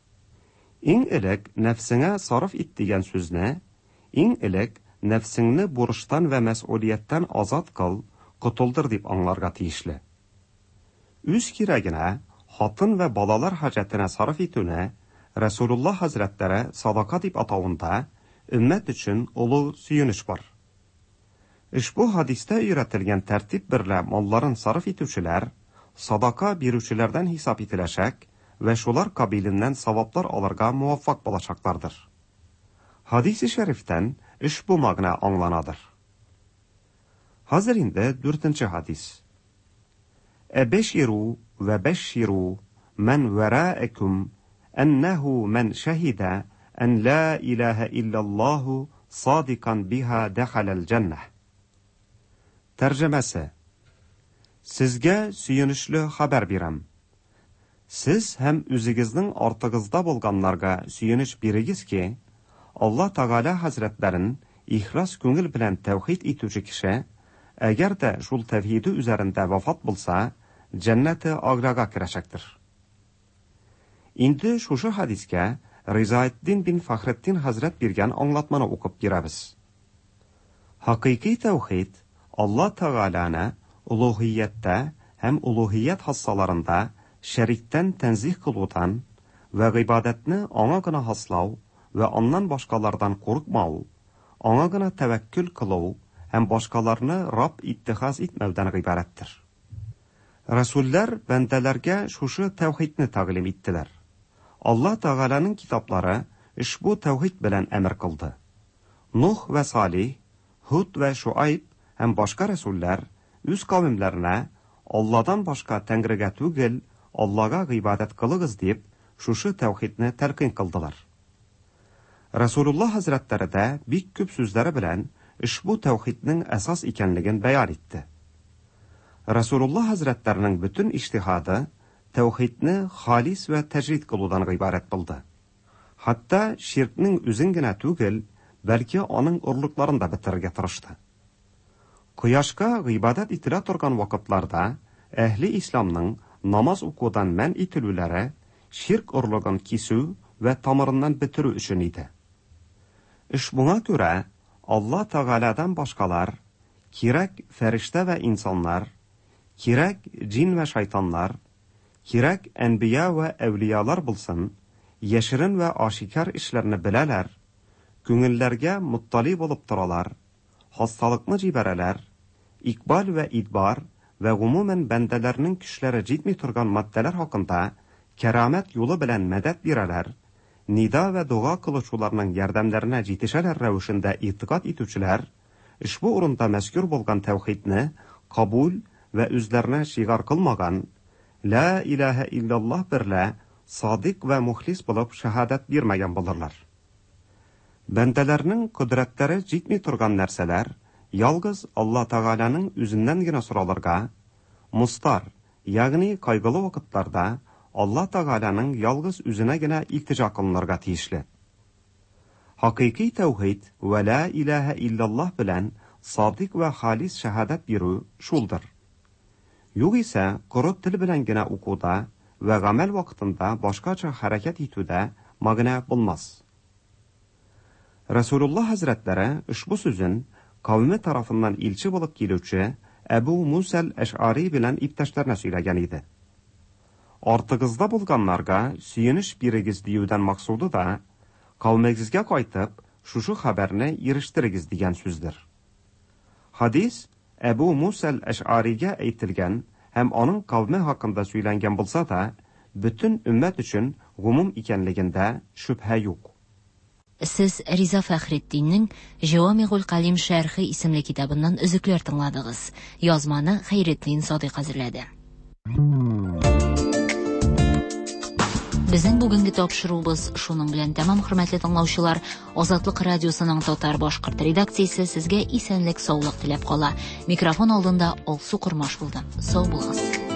İn elek nefsine sarf ettiğen sözne, in elek nefsini buruştan ve mesuliyetten azat kıl, kutuldur deyip anlarga tiyişli. Üz kiregine, hatın ve balalar hacetine sarf etüne, Resulullah Hazretleri sadaka deyip atavında ümmet için ulu süyünüş var. Bu hadiste öğretilgen tertip birle malların sarf etüçüler, sadaka birüçülerden hesap etileşek ve şular kabilinden savaplar alırga muvaffak bulacaklardır. Hadis-i şeriften bu magna anlanadır. Hazırinde 4. hadis. Ebeşiru ve beşşiru من وراءكم أنه من شهد أن لا إله إلا الله صادقا بها دخل الجنة. Tercemesi: Sizge süyünüşlü haber birem. Siz hem üzügizдің ortığızda bolganlarga süyünüş birigiz ki, Allah Teala Hazretlerin ihlas köngül bilen tevhid etücü kişi, eğer de şul tevhidi üzerinde vafat bulsa, cenneti agraga kireşektir. İndi şuşu hadiske Rizaeddin bin Fahrettin Hazret birgen anlatmanı okup giremiz. Hakiki tevhid, Allah Teala'na uluhiyette hem uluhiyet hassalarında şerikten tenzih kılıudan ve ibadetini ona gına haslav ve ondan başkalardan korkmav, ona gına tevekkül kılıv hem başkalarını Rab ittihaz etmevden ibarettir. Resuller bendelerge şuşu tevhidini tağlim ettiler. Allah Teala'nın kitapları bu tevhid bilen emir kıldı. Nuh ve Salih, Hud ve Şuayb hem başka Resuller üz kavimlerine Allah'dan başka Tengri'ge tügül Allah'a ibadet kılığız deyip şuşu tevhidini telkin kıldılar. Resulullah Hazretleri de bik küp sözleri bilen bu tevhidinin esas ikenligin beyan etti. Resulullah Hazretlerinin bütün iştihadı tevhidni halis ve tecrid kılıdan ibaret buldu. Hatta şirknin üzüngine tügül, belki onun urluklarını da bitirge tırıştı. Kıyaşka ibadet itile turgan vakıtlarda, ehli İslam'nın namaz okudan men itilülere, şirk urluğun kisü ve tamırından bitirü üçün idi. Buna göre, Allah Teala'dan başkalar, kirek ferişte ve insanlar, kirek cin ve şeytanlar, kirek enbiya ve evliyalar bulsun, yeşirin ve aşikar işlerini bileler, gönüllerge muttali bolup duralar, hastalıklı cibereler, ikbal ve idbar ve umumen bendelerinin güçleri cidmi turgan maddeler hakkında keramet yolu bilen medet bireler, nida ve dua kılıçularının yardımlarına citişeler revişinde itikat etüçüler, bu urunda meskür bolgan tevhidni kabul ve üzlerine şigar kılmagan, La ilahe illallah birle sadik ve muhlis bulup şehadet birmegen bulurlar. Bendelerinin kudretleri cidmi turgan nerseler, yalgız Allah Teala'nın üzünden gine soralarga, mustar, yani kaygılı vakıtlarda Allah Teala'nın yalgız üzüne gine iltica kılınlarga tiyişli. Hakiki tevhid ve la ilahe illallah bilen sadik ve halis şehadet biru şuldur. Yok ise kuru til bilen gine okuda ve gamel vaktında başkaça hareket etüde magna bulmaz. Resulullah Hazretleri bu sözün kavmi tarafından ilçi bulup gelüçü Ebu Musel Eş'ari bilen iptaşlarına söylegen idi. Artıgızda bulganlarga süyünüş birigiz diyüden maksudu da kavmegizge kaytıp şuşu haberini yiriştirigiz diyen sözdür. Hadis Ebu Musel Eş'ari'ge eğitilgen hem onun kavmi hakkında söylengen bulsa da bütün ümmet için gumum ikenliginde şüphe yok. Siz Riza Fahrettin'in Jawami'ul Kalim Şerhi isimli kitabından üzükler tınladınız. Yazmanı Hayrettin Sadık hazırladı. Bizning bugungi topshiruvimiz shuning bilan tamam, hurmatli tinglovchilar. Ozodlik radiosining Totar boshqirt redaksiyasi sizga esenlik, sog'lik tilab qola. Mikrofon oldinda Olsu Qurmosh bo'ldi. Sog' bo'linglar.